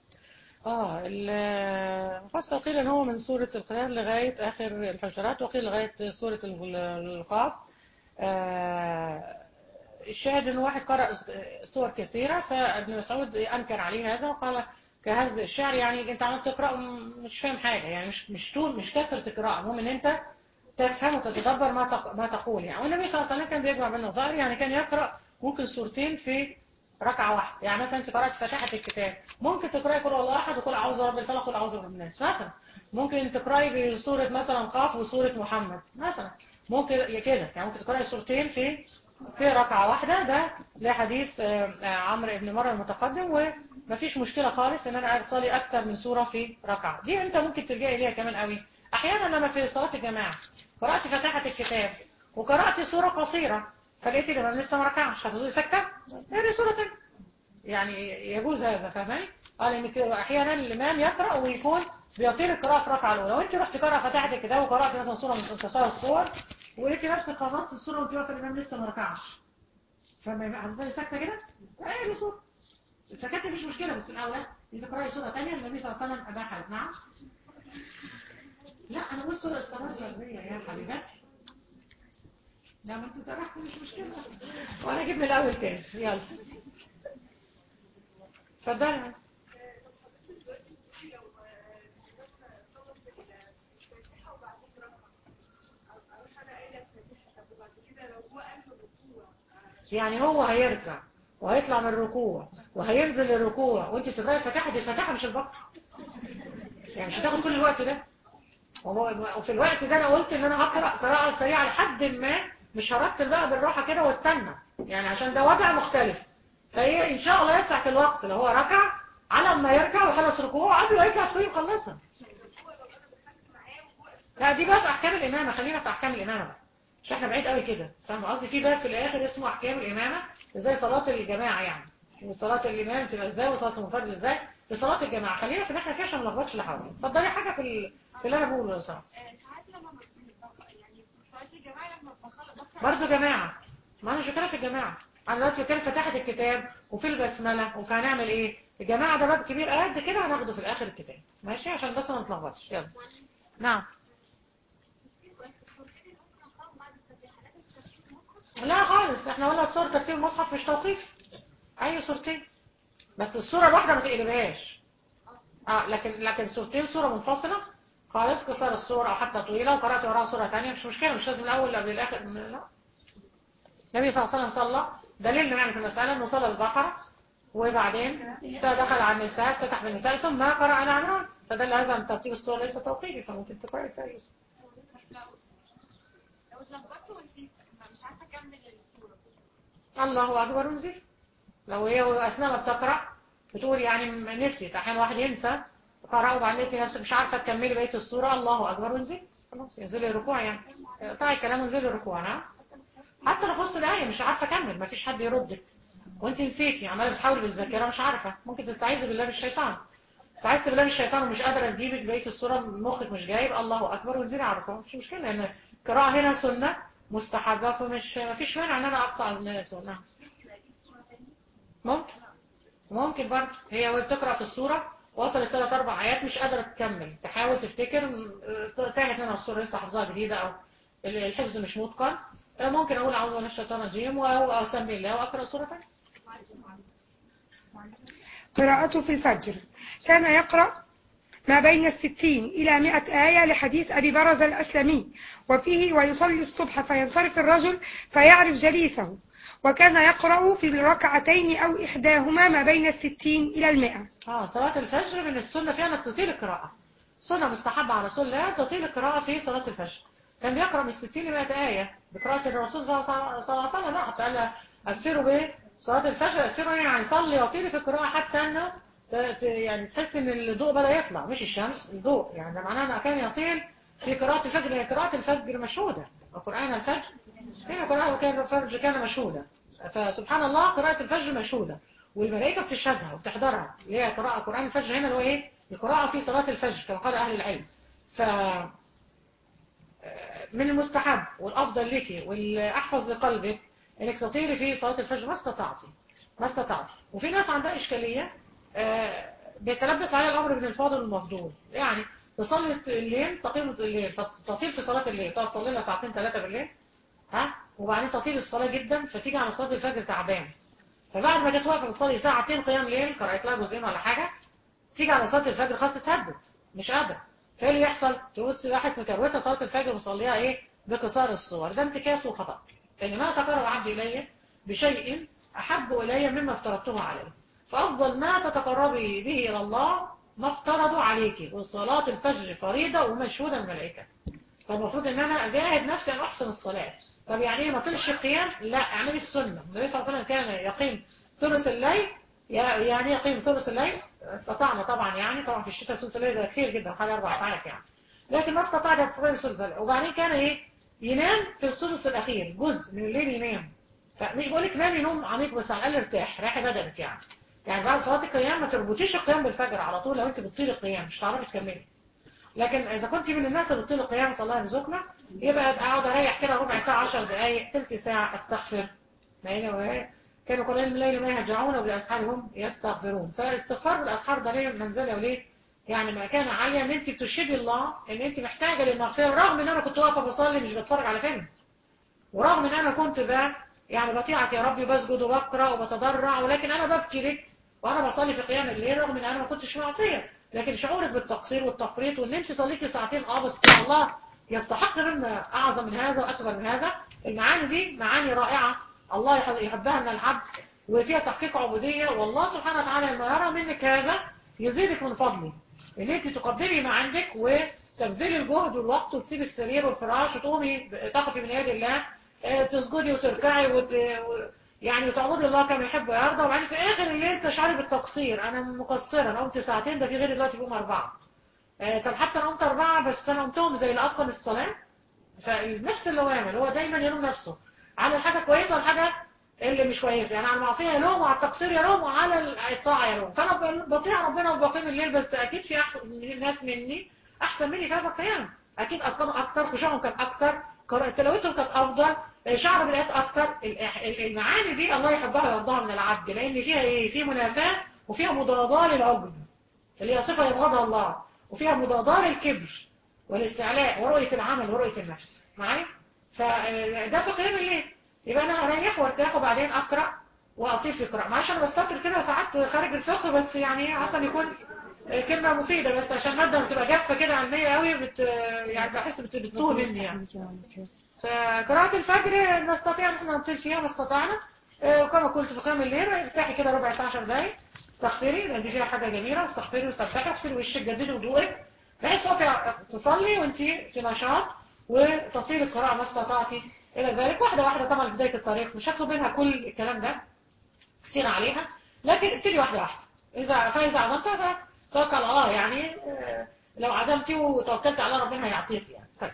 المفصل قيل ان هو من سورة القيامة لغاية آخر الحجرات، وقيل لغاية سورة القاف. الشاهد انه واحد قرأ سور كثيرة، فابن مسعود انكر عليه هذا وقال كهز الشعر، يعني انت عمال تقرأ مش فاهم حاجة، يعني مش كثرة القراءة، المهم ان انت تفهم وتتدبر ما تقول يعني. والنبي صلى الله عليه وسلم كان بيجمع بين النظائر، يعني كان يقرأ ممكن سورتين في ركعه واحده. يعني مثلا انت قرات فاتحه الكتاب، ممكن تقراي قل هو الله احد وقل اعوذ برب الفلق وقل اعوذ برب الناس مثلا. ممكن تقراي بسوره مثلا قاف وسوره محمد مثلا. ممكن كده، يعني ممكن تقراي سورتين في ركعه واحده. ده لحديث عمرو بن مرة المتقدم. ومفيش مشكله خالص ان انا اصلي اكتر من سوره في ركعه. دي انت ممكن تلجئي اليها كمان قوي. احيانا لما في صلاه الجماعه قرات فاتحه الكتاب وقرات سوره قصيره، فلقيت الامام لسه ما ركعش، هتقولي سكته؟ اقري سوره ثانيه. يعني يجوز هذا، فاهماني؟ قال ان احيانا الامام يقرا ويكون بيطيل القراءه في الركعه الاولى، وانت رحت قراءه فاتحه الكتاب وقرات مثلا سوره من انتصار الصور، ولقيتي نفسك خلصت السوره وانت واقفه الامام لسه ما ركعش، فما هتفضلي ساكته كده؟ اقري سوره. سكتت مفيش مشكله، بس الاولى انت تقراي سوره ثانيه النبي صلى الله عليه وسلم اباحها. نعم. لا انا بقول سوره استغاثه بيا يا حبيبتي. لا ما انت سرحت مش مشكله، وانا اجيب من الاول تاني. يلا اتفضلي. يعني هو هيركع وهيطلع من الركوع وهينزل الركوع وانت بتقراي الفاتحه، دي الفاتحه مش البقره، يعني مش هتاخد كل الوقت ده. وفي الوقت ده انا قلت ان انا هقرا قراءه سريعه لحد ما مش هرتل بقى بالراحه كده واستنى، يعني عشان ده وضع مختلف. فهي ان شاء الله يسعك الوقت لو هو ركع على ما يركع ويخلص ركوعه قبل ما يطلع تكوني مخلصها. لا دي بقى في احكام الامامه، خلينا في احكام الامامه بقى، مش احنا بعيد قوي كده. فاهم قصدي؟ في باب في الاخر اسمه احكام الامامه، زي صلاه الجماعه يعني، وصلاه الامام تبقى ازاي وصلاه المنفرد ازاي. في صلاه الجماعه خلينا في اللي احنا فيه عشان ما نلخبطش اللي حوالينا. اتفضلي حاجه في اللي انا بقوله صراحه. ساعات لما يعني في صلاة الجماعة لما بقرأ برضه جماعه، ما انا مش فاكره في الجماعه. انا دلوقتي فاكره فتحت الكتاب وفي البسمله وفهنعمل ايه. الجماعه ده باب كبير قد كده هناخده في الاخر الكتاب، ماشي؟ عشان بس ما نتلخبطش. يلا. نعم. لا خالص، احنا قلنا الصورة ترتيب المصحف مش توقيفي. اي صورتين، بس الصورة الواحدة ما تقلبهاش. لكن صورتين صورة منفصلة خالص، قصار الصورة او حتى طويلة وقرأت وراها صورة تانية مش مشكلة، مش لازم الاول قبل الاخر. لا، النبي صلى الله عليه وسلم صلى، دليلنا يعني في المسألة انه صلى البقرة وبعدين دخل على النساء افتتح بالنساء ثم قرأ على عمران، فدل هذا من ترتيب الصور ليس توقيفي، فممكن تقرأي في اي صورة. لو اتلخبطت ونسيت مش عارفة أكمل الصورة. الله أكبر ونزل. لو هي أثناء ما بتقرأ بتقول يعني نسيت، أحيانا واحد ينسى قرأ وبعدين لقيتي نفسك مش عارفة تكملي بقية الصورة، الله أكبر ونزل، خلاص ينزلي الركوع يعني. قطعي الكلام ونزلي الركوع. نعم. حتى لو وسط الآية مش عارفة أكمل مفيش حد يردك وأنت نسيتي عمالة بتحاولي بالذاكرة مش عارفة، ممكن تستعيذي بالله من الشيطان. استعيذت بالله من الشيطان ومش قادرة تجيبي بقية الصورة، مخك مش جايب، الله أكبر ونزلي على الركوع، مش مشكلة لأن القراءة هنا سنة مستحبة، فمش مفيش مانع إن أنا أقطع الناس. نعم. ممكن برضه هي وهي بتقرأ في السورة وصلت 3-4 آيات مش قادرة تكمل، تحاول تفتكر، تاهت منها السورة لسه حافظها جديدة أو الحفظ مش متقن، ممكن أقول أعوذ بالله من الشيطان الرجيم أو أسمي الله وأقرأ سورة ثانية. قراءته في الفجر كان يقرأ ما بين 60 إلى 100 آية لحديث أبي برزة الأسلمي وفيه ويصلي الصبح فينصرف الرجل فيعرف جليسه، وكان يقرأ في الركعتين أو إحداهما ما بين 60 إلى 100. صلاة الفجر من السنة فيها أنك تطيل القراءة، سنة مستحبة على رسول الله تطيل القراءة في صلاة الفجر. كان بيقرأ من 60 ل 100 آية بقراءة الرسول صلى الله عليه وسلم، حتى قال أسروا به صلاة الفجر، أسروا يعني صلي وطيل في القراءة حتى أنه يعني تحس ان الضوء بدأ يطلع، مش الشمس، الضوء، يعني ده معناه انه كان يطيل في قراءة الفجر. هي قراءة الفجر مشهودة، وقرآن الفجر هي قراءة وكان الفجر كان مشهودة، فسبحان الله قراءة الفجر مشهودة والملائكة بتشهدها وبتحضرها، اللي هي قراءة قرآن الفجر هنا اللي هو ايه؟ القراءة في صلاة الفجر كما قال أهل العلم. ف من المستحب والأفضل لك والأحفظ لقلبك انك تطيري في صلاة الفجر ما استطعتي، ما استطعت. وفي ناس عندها إشكالية بيتلبس على الأمر بين الفاضل والمفضول، يعني تصلي الليل، تقيم الليل، تطيل في صلاة الليل، تقعد تصلي لها 2-3 بالليل، وبعدين تطيل الصلاة جدا فتيجي على صلاة الفجر تعبان، فبعد ما جت واقفة تصلي 2 قيام ليل قرأت لها جزئين ولا حاجة، تيجي على صلاة الفجر خلاص اتهدت مش قادرة، فايه اللي يحصل؟ تقول راحت مكروتة صلاة الفجر وصليها ايه؟ بقصار الصور. ده انتكاس وخطأ، لأن ما تقرب عبد إليه بشيء أحب إلي مما افترضته عليه. فأفضل ما تتقربي به إلى الله ما افترضوا عليك، وصلاة الفجر فريضة ومشهودة الملائكة. فالمفروض إن أنا أجاهد نفسي أن أحسن الصلاة. طب يعني إيه ما طلش القيام؟ لا، اعملي السنة. النبي صلى الله عليه وسلم كان يقيم ثلث الليل. يعني يقيم ثلث الليل، استطعنا طبعا، يعني طبعا في الشتاء ثلث الليل ده كتير جدا، حوالي 4 ساعات يعني، لكن ما استطاع تستطيع ثلث الليل. وبعدين كان إيه؟ ينام في الثلث الأخير، جزء من الليل ينام. فمش بقول لك نامي نوم عميق، بس على الأقل ارتاح، ريحي بدنك يعني. يعني بعد صلاة القيام ما تربطيش القيام بالفجر على طول، لو أنت بتطيل القيام مش هتعرفي تكملي. لكن إذا كنت من الناس اللي بتطيل القيام صلى الله يرزقنا، يبقى أقعد أريح كده ربع ساعة 10 دقايق تلت ساعة أستغفر. كانوا قليل من الليل ما يهجعون وبالأسحار هم يستغفرون. فالاستغفار بالأسحار ده ليه منزلة وليه يعني مكانة عالية، إن أنت بتشهدي الله إن أنت محتاجة للمغفرة، رغم إن أنا كنت واقفة بصلي مش بتفرج على فيلم، ورغم إن أنا كنت يعني بطيعك يا ربي، بسجد وبقرأ وبتضرع، ولكن أنا ببكي لك وأنا بصلي في قيام الليل، رغم إن أنا ما كنتش معصية. لكن شعورك بالتقصير والتفريط، وإن أنت صليتي ساعتين بس الله يستحق منا أعظم من هذا وأكبر من هذا. المعاني دي معاني رائعة الله يحبها من العبد، وفيها تحقيق عبودية. والله سبحانه وتعالى لما يرى منك هذا يزيدك من فضله، إن أنت تقدمي ما عندك وتبذلي الجهد والوقت، وتسيبي السرير والفراش وتقومي تقفي من يد الله، تسجدي وتركعي يعني وتعبدي الله كما يحب ويرضى. وبعدين في آخر الليل تشعري بالتقصير، أنا مقصرة، أنا قمت ساعتين، ده في غيري دلوقتي بيقوم 4. طب حتى أنا قمت 4 بس أنا قمتهم زي اللي أتقن الصلاة. فنفس اللوامة اللي هو دايما يلوم نفسه على الحاجة كويسة والحاجة اللي مش كويسة، يعني على المعصية يلوم، وعلى التقصير يلوم، وعلى الطاعة يلوم. فأنا بطيع ربنا وبقيم الليل، بس أكيد في ناس مني أحسن مني في هذا القيام، أكيد أتقنوا أكتر، خشوعهم كان أكتر، تلاوتهم كانت أفضل، شعر بالآيات أكتر. المعاني دي الله يحبها ويرضاها من العبد، لأن فيها إيه؟ فيها منافاة، وفيها مضادة للعجب اللي هي صفة يبغضها الله، وفيها مضادة للكبر والاستعلاء ورؤية العمل ورؤية النفس معايا. فده في قيام الليل. يبقى أنا أريح وارتاح وبعدين أقرأ وأطير في قراءة. معلش أنا بستطر كده ساعات خارج الفقه، بس يعني عشان يكون كلمة مفيدة، بس عشان المادة بتبقى جافة كده علمية قوي يعني بحس بتتوه مني يعني. فقراءة الفجر نستطيع ان احنا نطيل فيها ما استطعنا. وكما قلت في قيام الليل ارتاحي كده ربع ساعة 10 دقايق، استغفري لان دي فيها حاجة جميلة، استغفري وسبحي واغسلي وشك، جددي وضوءك، بحيث وقت تصلي وانت في نشاط، وتطيل القراءة ما استطعتي الى ذلك. واحدة واحدة طبعا في بداية الطريق، مش هطلب منها كل الكلام ده كتير عليها، لكن ابتدي واحدة واحدة. فإذا عزمت فتوكل على الله يعني. لو عزمتي وتوكلت على ربنا هيعطيك يعني. طيب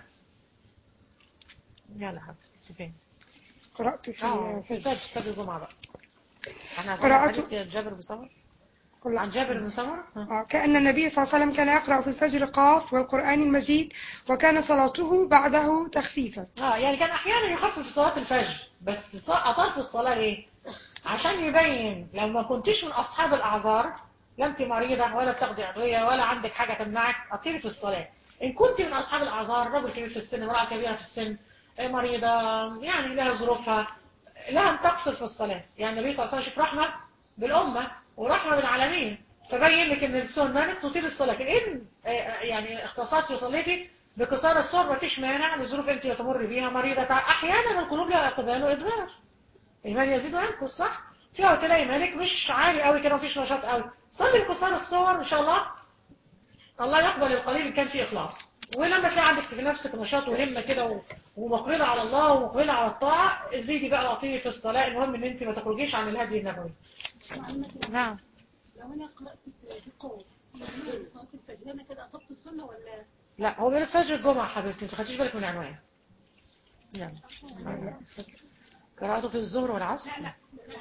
يلا حبيبتي فين؟ قرأت في فجر الجمعة بقى. احنا هنقرأ قرأت حديث جابر بن سمرة. عن جابر بن سمرة كأن النبي صلى الله عليه وسلم كان يقرأ في الفجر قاف والقرآن المجيد، وكان صلاته بعده تخفيفا. يعني كان احيانا يخفف في صلاة الفجر، بس اطال في الصلاة ليه؟ عشان يبين لو ما كنتش من اصحاب الاعذار، لا انت مريضة ولا بتاخدي ادوية ولا عندك حاجة تمنعك، اطيلي في الصلاة. ان كنت من اصحاب الاعذار، رجل كبير في السن، امرأة كبيرة في السن، مريضة يعني لها ظروفها، لها ان تقصر في الصلاة. يعني النبي صلى الله عليه وسلم شوف رحمة بالامة ورحمة بالعالمين، فبين لك ان السنة انك تطيل الصلاة. لكن ان يعني اختصرتي وصليتي بقصار الصور ما فيش مانع لظروف انت تمر بيها، مريضة احيانا القلوب لها اقبال وادبار، ايمان يزيد وينقص صح؟ فيها تلاقي مالك مش عالي قوي كده، مفيش نشاط قوي، صلي بقصار الصور ان شاء الله الله يقبل القليل ان كان فيه اخلاص. ولما تلاقي عندك في نفسك نشاط وهمه كده ومقبله على الله ومقبله على الطاعه، زيدي بقى واطيلي في الصلاه. المهم ان انت ما تخرجيش عن الهدي النبوي. نعم. لو انا قرأت في قول صلاة الفجر انا كده اصبت السنة ولا؟ لا، هو بيقول فجر الجمعة حبيبتي، انت خدتيش بالك من العنوان. نعم. قراءته في الظهر والعصر. لا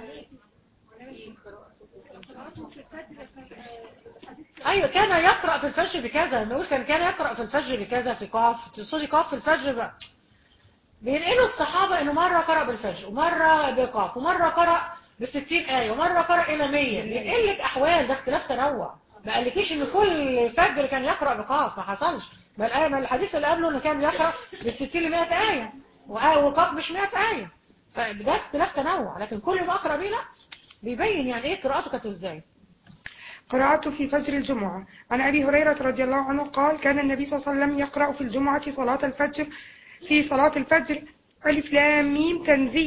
قراءته في الفجر ايوه كان يقرأ في الفجر بكذا، نقول كان يقرأ في الفجر بكذا، في قاف، تقصدي قاف في الفجر بقى. بينقلوا الصحابة انه مرة قرأ بالفجر ومرة بقاف ومرة قرأ ب60 آية ومرة قرأ إلى 100. بينقل لك أحوال، ده اختلاف تنوع. ما قالكيش ان كل فجر كان يقرأ بقاف، ما حصلش. ما الحديث اللي قبله انه كان بيقرأ بال60 ل100 آية وقاف مش 100 آية. فده اختلاف تنوع، لكن كل ما أقرأ بيه لا، بيبين يعني ايه قراءته كانت ازاي. قرأت في فجر الجمعة عن أبي هريرة رضي الله عنه قال كان النبي صلى الله عليه وسلم يقرأ في الجمعة صلاة الفجر ألف لام ميم تنزيل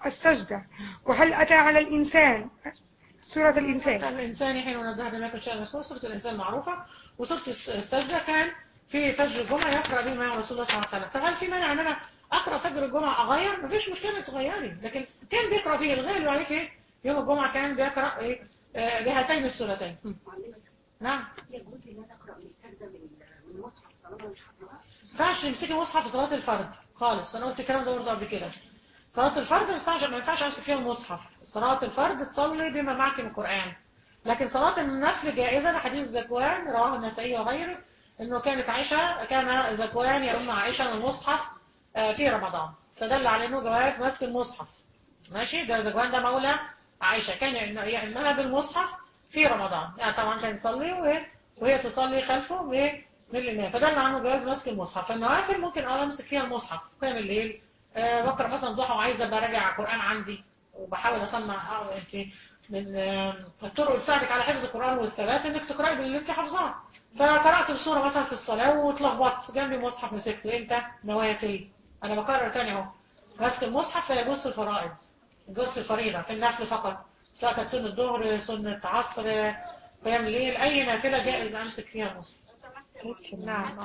السجدة. وهل أتى على الإنسان سورة الإنسان؟ الإنسان حين ونبه ما يكون شيئا مسكون، سورة الإنسان معروفة، وسورة السجدة كان في فجر الجمعة يقرأ به مع رسول الله صلى الله عليه وسلم. طب هل في مانع ان انا اقرأ فجر الجمعة اغير؟ مفيش مشكلة تغيري، لكن كان بيقرأ فيه الغالب عليه في يوم الجمعة كان بيقرأ بهاتين السورتين. نعم. يجوز ان انا اقرا من السجده من المصحف طالما مش حافظها؟ ما ينفعش تمسكي مصحف في صلاة الفرد خالص، انا قلت الكلام ده برضه قبل كده. صلاة الفرد ما ينفعش امسك فيها المصحف. صلاة الفرد تصلي بما معك من القرآن، لكن صلاة النفل جائزة لحديث زكوان رواه النسائي وغيره، انه كان زكوان يؤم عائشة من المصحف في رمضان، فدل على انه جواز مسك المصحف. ماشي، ده زكوان ده مولى عائشة كان يؤمها بالمصحف في رمضان، يعني طبعا كان يصلي وهي تصلي خلفه من الإمام، فدل عنه جواز مسك المصحف. فالنوافل ممكن امسك فيها المصحف قيام الليل، بقرا مثلا ضحى وعايزه براجع قرآن عندي وبحاول اسمع انت من الطرق اللي تساعدك على حفظ القرآن والثبات انك تقراي باللي انت حافظاه. فقرأت بسورة مثلا في الصلاة واتلخبطت، جنبي مصحف مسكته، امتى؟ نوافل. انا بكرر تاني اهو، ماسك المصحف لا يجوز في الفرائض، يجوز في الفريضة، في النفل فقط، سواء كانت سنة ظهر، سنة عصر، قيام الليل، اي نافلة جائز امسك فيها المصحف. نعم.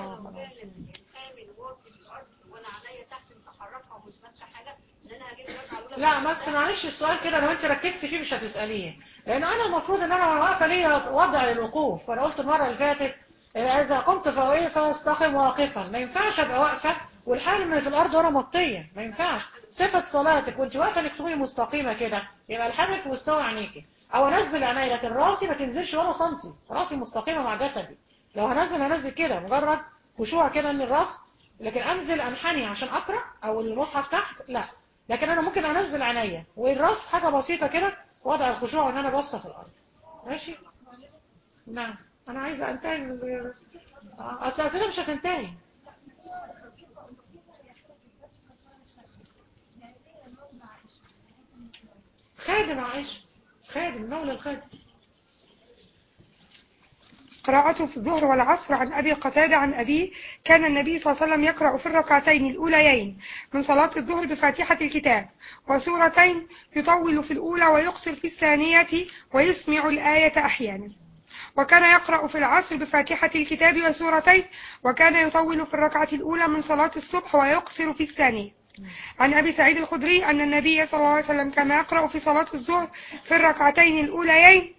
لا بس معلش السؤال كده لو انت ركزت فيه مش هتسأليه، لان انا المفروض ان انا واقفه ليا وضع للوقوف، وانا قلت المره اللي فاتت اذا قمت فاستقم واقفا. ما ينفعش ابقى واقفه والحال من في الارض ورا مطيه، ما ينفعش. صفه صلاتك وانت واقفه انك تكوني مستقيمه كده، يبقى الحال في مستوى عينيكي، او انزل عيني لكن راسي ما تنزلش ولا سنتي، راسي مستقيمه مع جسدي. لو هنزل كده مجرد خشوع كده ان الراس، لكن انزل انحني عشان اقرا او المصحف تحت لا. لكن انا ممكن انزل عينيا والراس حاجه بسيطه كده، وضع الخشوع وان انا باصه في الارض. ماشي. نعم. انا عايزه انتهي من اصل الاسئله مش هتنتهي. خادم عائشه، خادم مولى الخادم. قراءته في الظهر والعصر عن أبي قتادة عن أبيه كان النبي صلى الله عليه وسلم يقرأ في الركعتين الأوليين من صلاة الظهر بفاتحة الكتاب وسورتين، يطول في الأولى ويقصر في الثانية ويسمع الآية أحيانا. وكان يقرأ في العصر بفاتحة الكتاب وسورتين، وكان يطول في الركعة الأولى من صلاة الصبح ويقصر في الثانية. عن أبي سعيد الخدري أن النبي صلى الله عليه وسلم كان يقرأ في صلاة الظهر في الركعتين الأوليين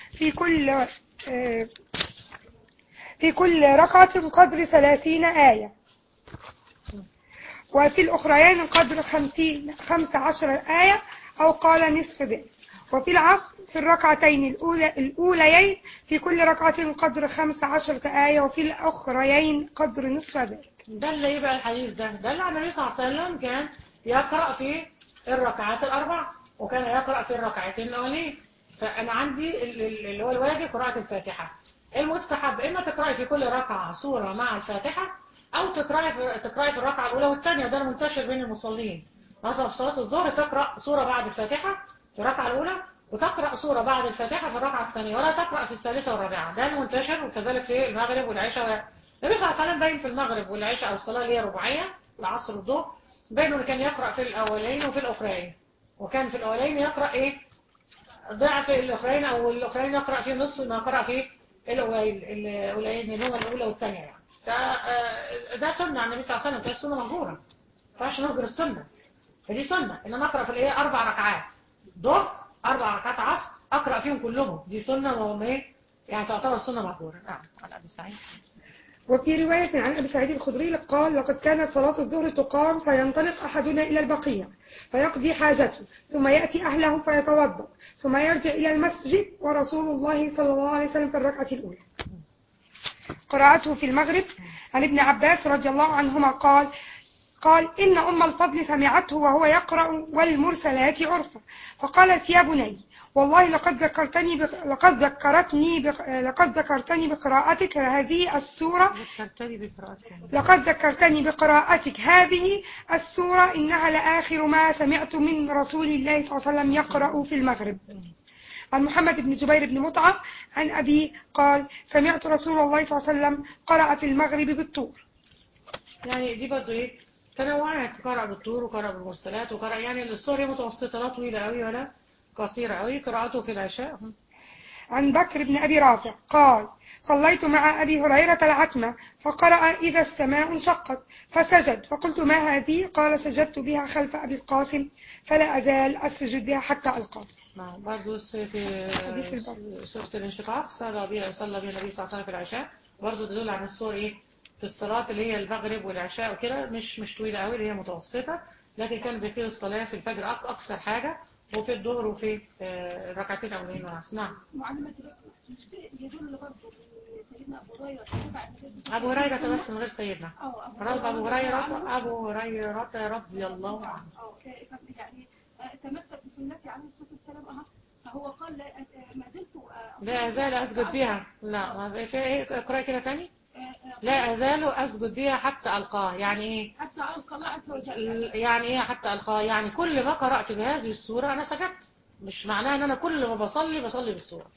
في كل ركعة قدر 30 آية، وفي الأخريين قدر 15 آية أو قال نصف ذلك. وفي العصر في الركعتين الأوليين في كل ركعة قدر 15 آية، وفي الأخريين قدر نصف ذلك. ده اللي يبقى الحديث ده اللي النبي صلى الله عليه وسلم كان يقرأ في الركعات الأربع، وكان يقرأ في الركعتين الأولين. فأنا عندي اللي هو الواجب قراءة الفاتحة. المستحب إما تقرأي في كل ركعة سورة مع الفاتحة، أو تقرأي في الركعة الأولى والثانية، وده المنتشر بين المصلين. مثلا في صلاة الظهر تقرأ سورة بعد الفاتحة في الركعة الأولى، وتقرأ سورة بعد الفاتحة في الركعة الثانية، ولا تقرأ في الثالثة والرابعة. ده المنتشر، وكذلك في المغرب والعشاء. النبي صلى الله عليه وسلم باين في المغرب والعشاء أو الصلاة اللي هي رباعية العصر والظهر، باين إنه كان يقرأ في الأولين وفي الأخرين، وكان في الأولين يقرأ ضعف الأخرين، أو الأخرين يقرأ فيه نص ما قرأ فيه الأولين اللي هو الأولى والثانية يعني. ده سنة عن النبي صلى الله عليه وسلم، ده سنة مهجورة، ما ينفعش نهجر السنة. فدي سنة إن أنا أقرأ في 4 ركعات ظهر، 4 ركعات عصر أقرأ فيهم كلهم، دي سنة وهم يعني تعتبر سنة مهجورة. نعم. عن أبي سعيد. وفي رواية عن أبي سعيد الخدري قال: لقد كانت صلاة الظهر تقام فينطلق أحدنا إلى البقيع فيقضي حاجته، ثم يأتي أهله فيتوضأ، ثم يرجع إلى المسجد، ورسول الله صلى الله عليه وسلم في الركعة الأولى. قراءته في المغرب عن ابن عباس رضي الله عنهما قال إن أم الفضل سمعته وهو يقرأ والمرسلات عرفا، فقالت: يا بني، والله لقد ذكرتني بقراءتك هذه السورة، إنها لآخر ما سمعت من رسول الله صلى الله عليه وسلم يقرأ في المغرب. عن محمد بن جبير بن مطعم عن أبي قال: سمعت رسول الله صلى الله عليه وسلم قرأ في المغرب بالطور. يعني دي برضو تنوعت، قرأ بالطور وقرأ بالمرسلات وقرأ، يعني السور هي متوسطة، لا طويلة قوي ولا قصيرة قوي. قراءته في العشاء. عن بكر بن أبي رافع قال: صليت مع أبي هريرة العتمة فقرأ إذا السماء انشقت فسجد، فقلت ما هذه؟ قال: سجدت بها خلف أبي القاسم فلا أزال أسجد بها حتى ألقاه. نعم، برضه في سورة الانشقاق صلى بها النبي صلى الله عليه وسلم في العشاء. برضه تدل على السور ايه في الصلاة اللي هي المغرب والعشاء وكده، مش طويلة قوي، اللي هي متوسطة، لكن كان بيطيل الصلاة في الفجر أكثر حاجة، وفي الظهر وفي الركعتين الأولين والعصر. نعم. معلمة الاسم يدل برضه سيدنا أبو هريرة أبو هريرة بس من غير سيدنا. أبو هريرة رضي الله عنه. يعني تمسك بسنتي عليه الصلاة والسلام. فهو قال ما زلت لا أزال أسجد بها. لا، في إيه؟ اقرأ كده تاني. لا أزال أسجد بها حتى ألقاه. يعني إيه؟ حتى ألقى الله عز وجل. يعني إيه حتى ألقاه؟ يعني كل ما قرأت بهذه السورة أنا سجدت، مش معناه أن أنا كل ما بصلي بالسورة.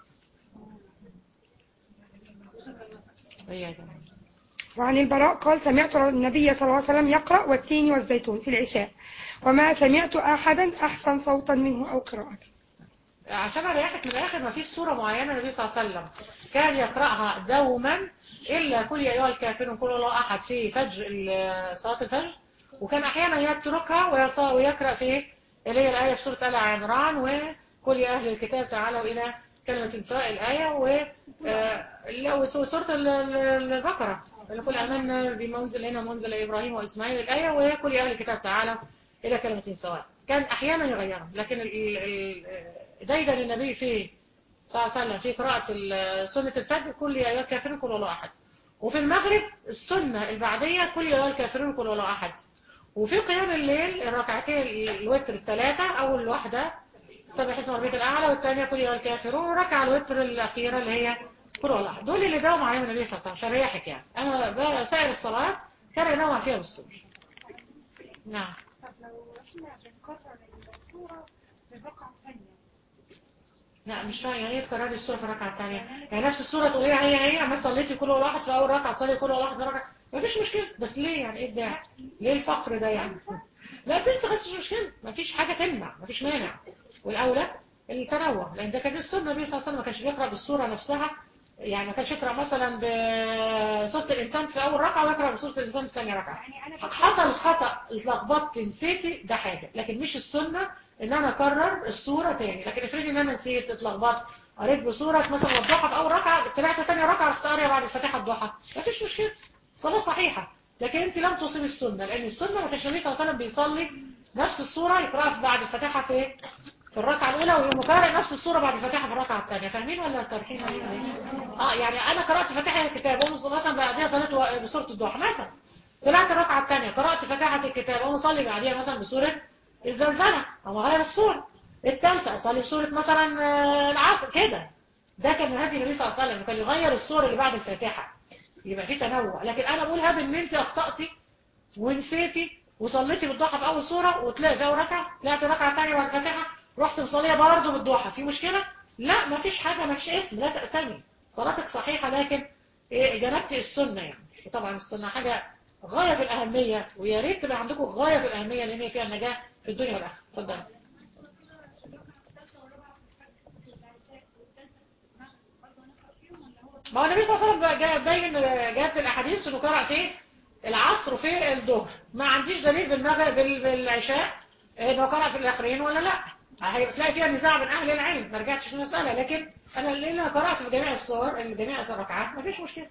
هي كده. وعن البراء قال: سمعت النبي صلى الله عليه وسلم يقرأ والتين والزيتون في العشاء، وما سمعت أحدا أحسن صوتا منه أو قراءة. عشان اريحك من الاخر، ما فيش سوره معينه النبي صلى الله عليه وسلم كان يقراها دوما الا قل يا ايها الكافرون قل الله احد في فجر صلاه الفجر، وكان احيانا يتركها ويقرا في اللي هي الايه في سوره ال عمران، وقل يا اهل الكتاب تعالوا الى كلمه سواء الايه، وسوره البقره اللي قل امنا بما انزل الينا وانزل ابراهيم واسماعيل الايه، وقل يا اهل الكتاب تعالوا الى كلمه سواء. كان احيانا يغيرها، لكن دايما النبي في صلى الله عليه وسلم في قراءة سنة الفجر كل يا أيها الكافرون قل الله أحد، وفي المغرب السنة البعدية كل يا أيها الكافرون قل الله أحد، وفي قيام الليل الركعتين الوتر الثلاثة، أول واحدة سبح اسم ربك الأعلى، والثانية كل يا أيها الكافرون، وركع الوتر الأخيرة اللي هي قل الله أحد. دول اللي داوم عليهم النبي صلى الله عليه وسلم عشان يريحك يعني. أنا سائر الصلاة كان ينوع فيها بالسور. نعم. طب لو احنا بنكرر الصورة في الرقعة الثانية؟ لا مش فاهم يعني ايه تكرري السوره في الركعه الثانيه؟ يعني نفس السوره تقوليها هي ما صليتي كل واحد في اول ركعه، صلي كل واحد في ركعه، ما فيش مشكله، بس ليه يعني؟ ايه الداعي؟ ليه الفقر ده يعني؟ لا تنسى، بس مش مشكله، ما فيش حاجه تمنع، ما فيش مانع، والاولى التنوع، لان ده كان السنه النبي صلى الله عليه وسلم ما كانش بيقرا بالسوره نفسها، يعني ما كانش يقرا مثلا بسوره الانسان في اول ركعه ويقرا بسوره الانسان في ثاني ركعه. حصل خطا، اتلخبطت، نسيتي، ده حاجه، لكن مش السنه ان انا اكرر السوره تاني. لكن افرضي ان انا نسيت، اتلخبطت، قريت بسوره مثلا الضحى في اول ركعه، طلعت ثاني ركعه رحت قاريه بعد الفاتحه الضحى، مفيش مشكله، الصلاه صحيحه. لكن انت لم تصيبي السنه، لان السنه ما كانش النبي صلى الله عليه وسلم بيصلي نفس السوره يقراها بعد الفاتحه في الركعه الاولى، ويقوم قارئ نفس السوره بعد الفاتحه في الركعه الثانيه. فاهمين ولا سارحين؟ يعني انا قرات فاتحه الكتاب مثلا بعديها صليت بسوره الضحى مثلا، طلعت الركعه الثانيه قرات فاتحه الكتاب واصلي بعديها مثلا بسوره الزلزله او غير السوره، الثالثه اصلي بسوره مثلا العصر كده. ده كان هدي النبي صلى الله عليه وسلم، كان يغير السور اللي بعد الفاتحه، يبقى في تنوع. لكن انا بقول هذا ان انت اخطاتي ونسيتي وصليتي بالضحى في اول سوره، وتلاقي في اول ركعه طلعت ركعه ثانيه بعد الفاتحه رحت مصليه برضه بالضحى، في مشكله؟ لا، ما فيش حاجه، ما فيش اسم، لا تأسمي، صلاتك صحيحه، لكن جنبتي السنه يعني. وطبعا السنه حاجه غايه في الاهميه، ويا ريت تبقى عندكم غايه في الاهميه، لان هي فيها النجاه في الدنيا والاخره. اتفضل. ما هو النبي صلى الله عليه وسلم باين جاءت الاحاديث انه قرأ في العصر وفي الظهر، ما عنديش دليل بالمغرب بالعشاء انه قرأ في الاخرين ولا لا، هتلاقي فيها نزاع بين اهل العلم، ما رجعتش المساله، لكن انا اللي انا قرأت في جميع الصور جميع الركعات ما فيش مشكله.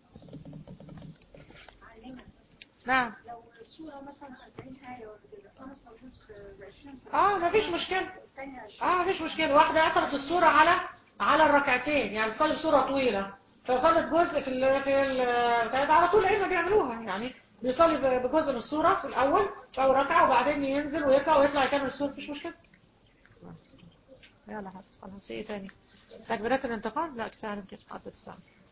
نعم. لو السورة مثلا 40 آية ولا كده أنا صليت 20 ما فيش مشكله. ما فيش مشكله، واحده اثرت السوره على الركعتين، يعني تصلي بسوره طويله فصلت جزء في على طول الائمه بيعملوها، يعني بيصلي بجزء من السوره في الاول في اول ركعه، وبعدين ينزل ويقرا ويطلع يكمل السوره، مفيش مشكله. يلا خلاص، ايه تاني؟ تكبيرات الانتقال؟ لا كفايه على كده، عدت الساعه.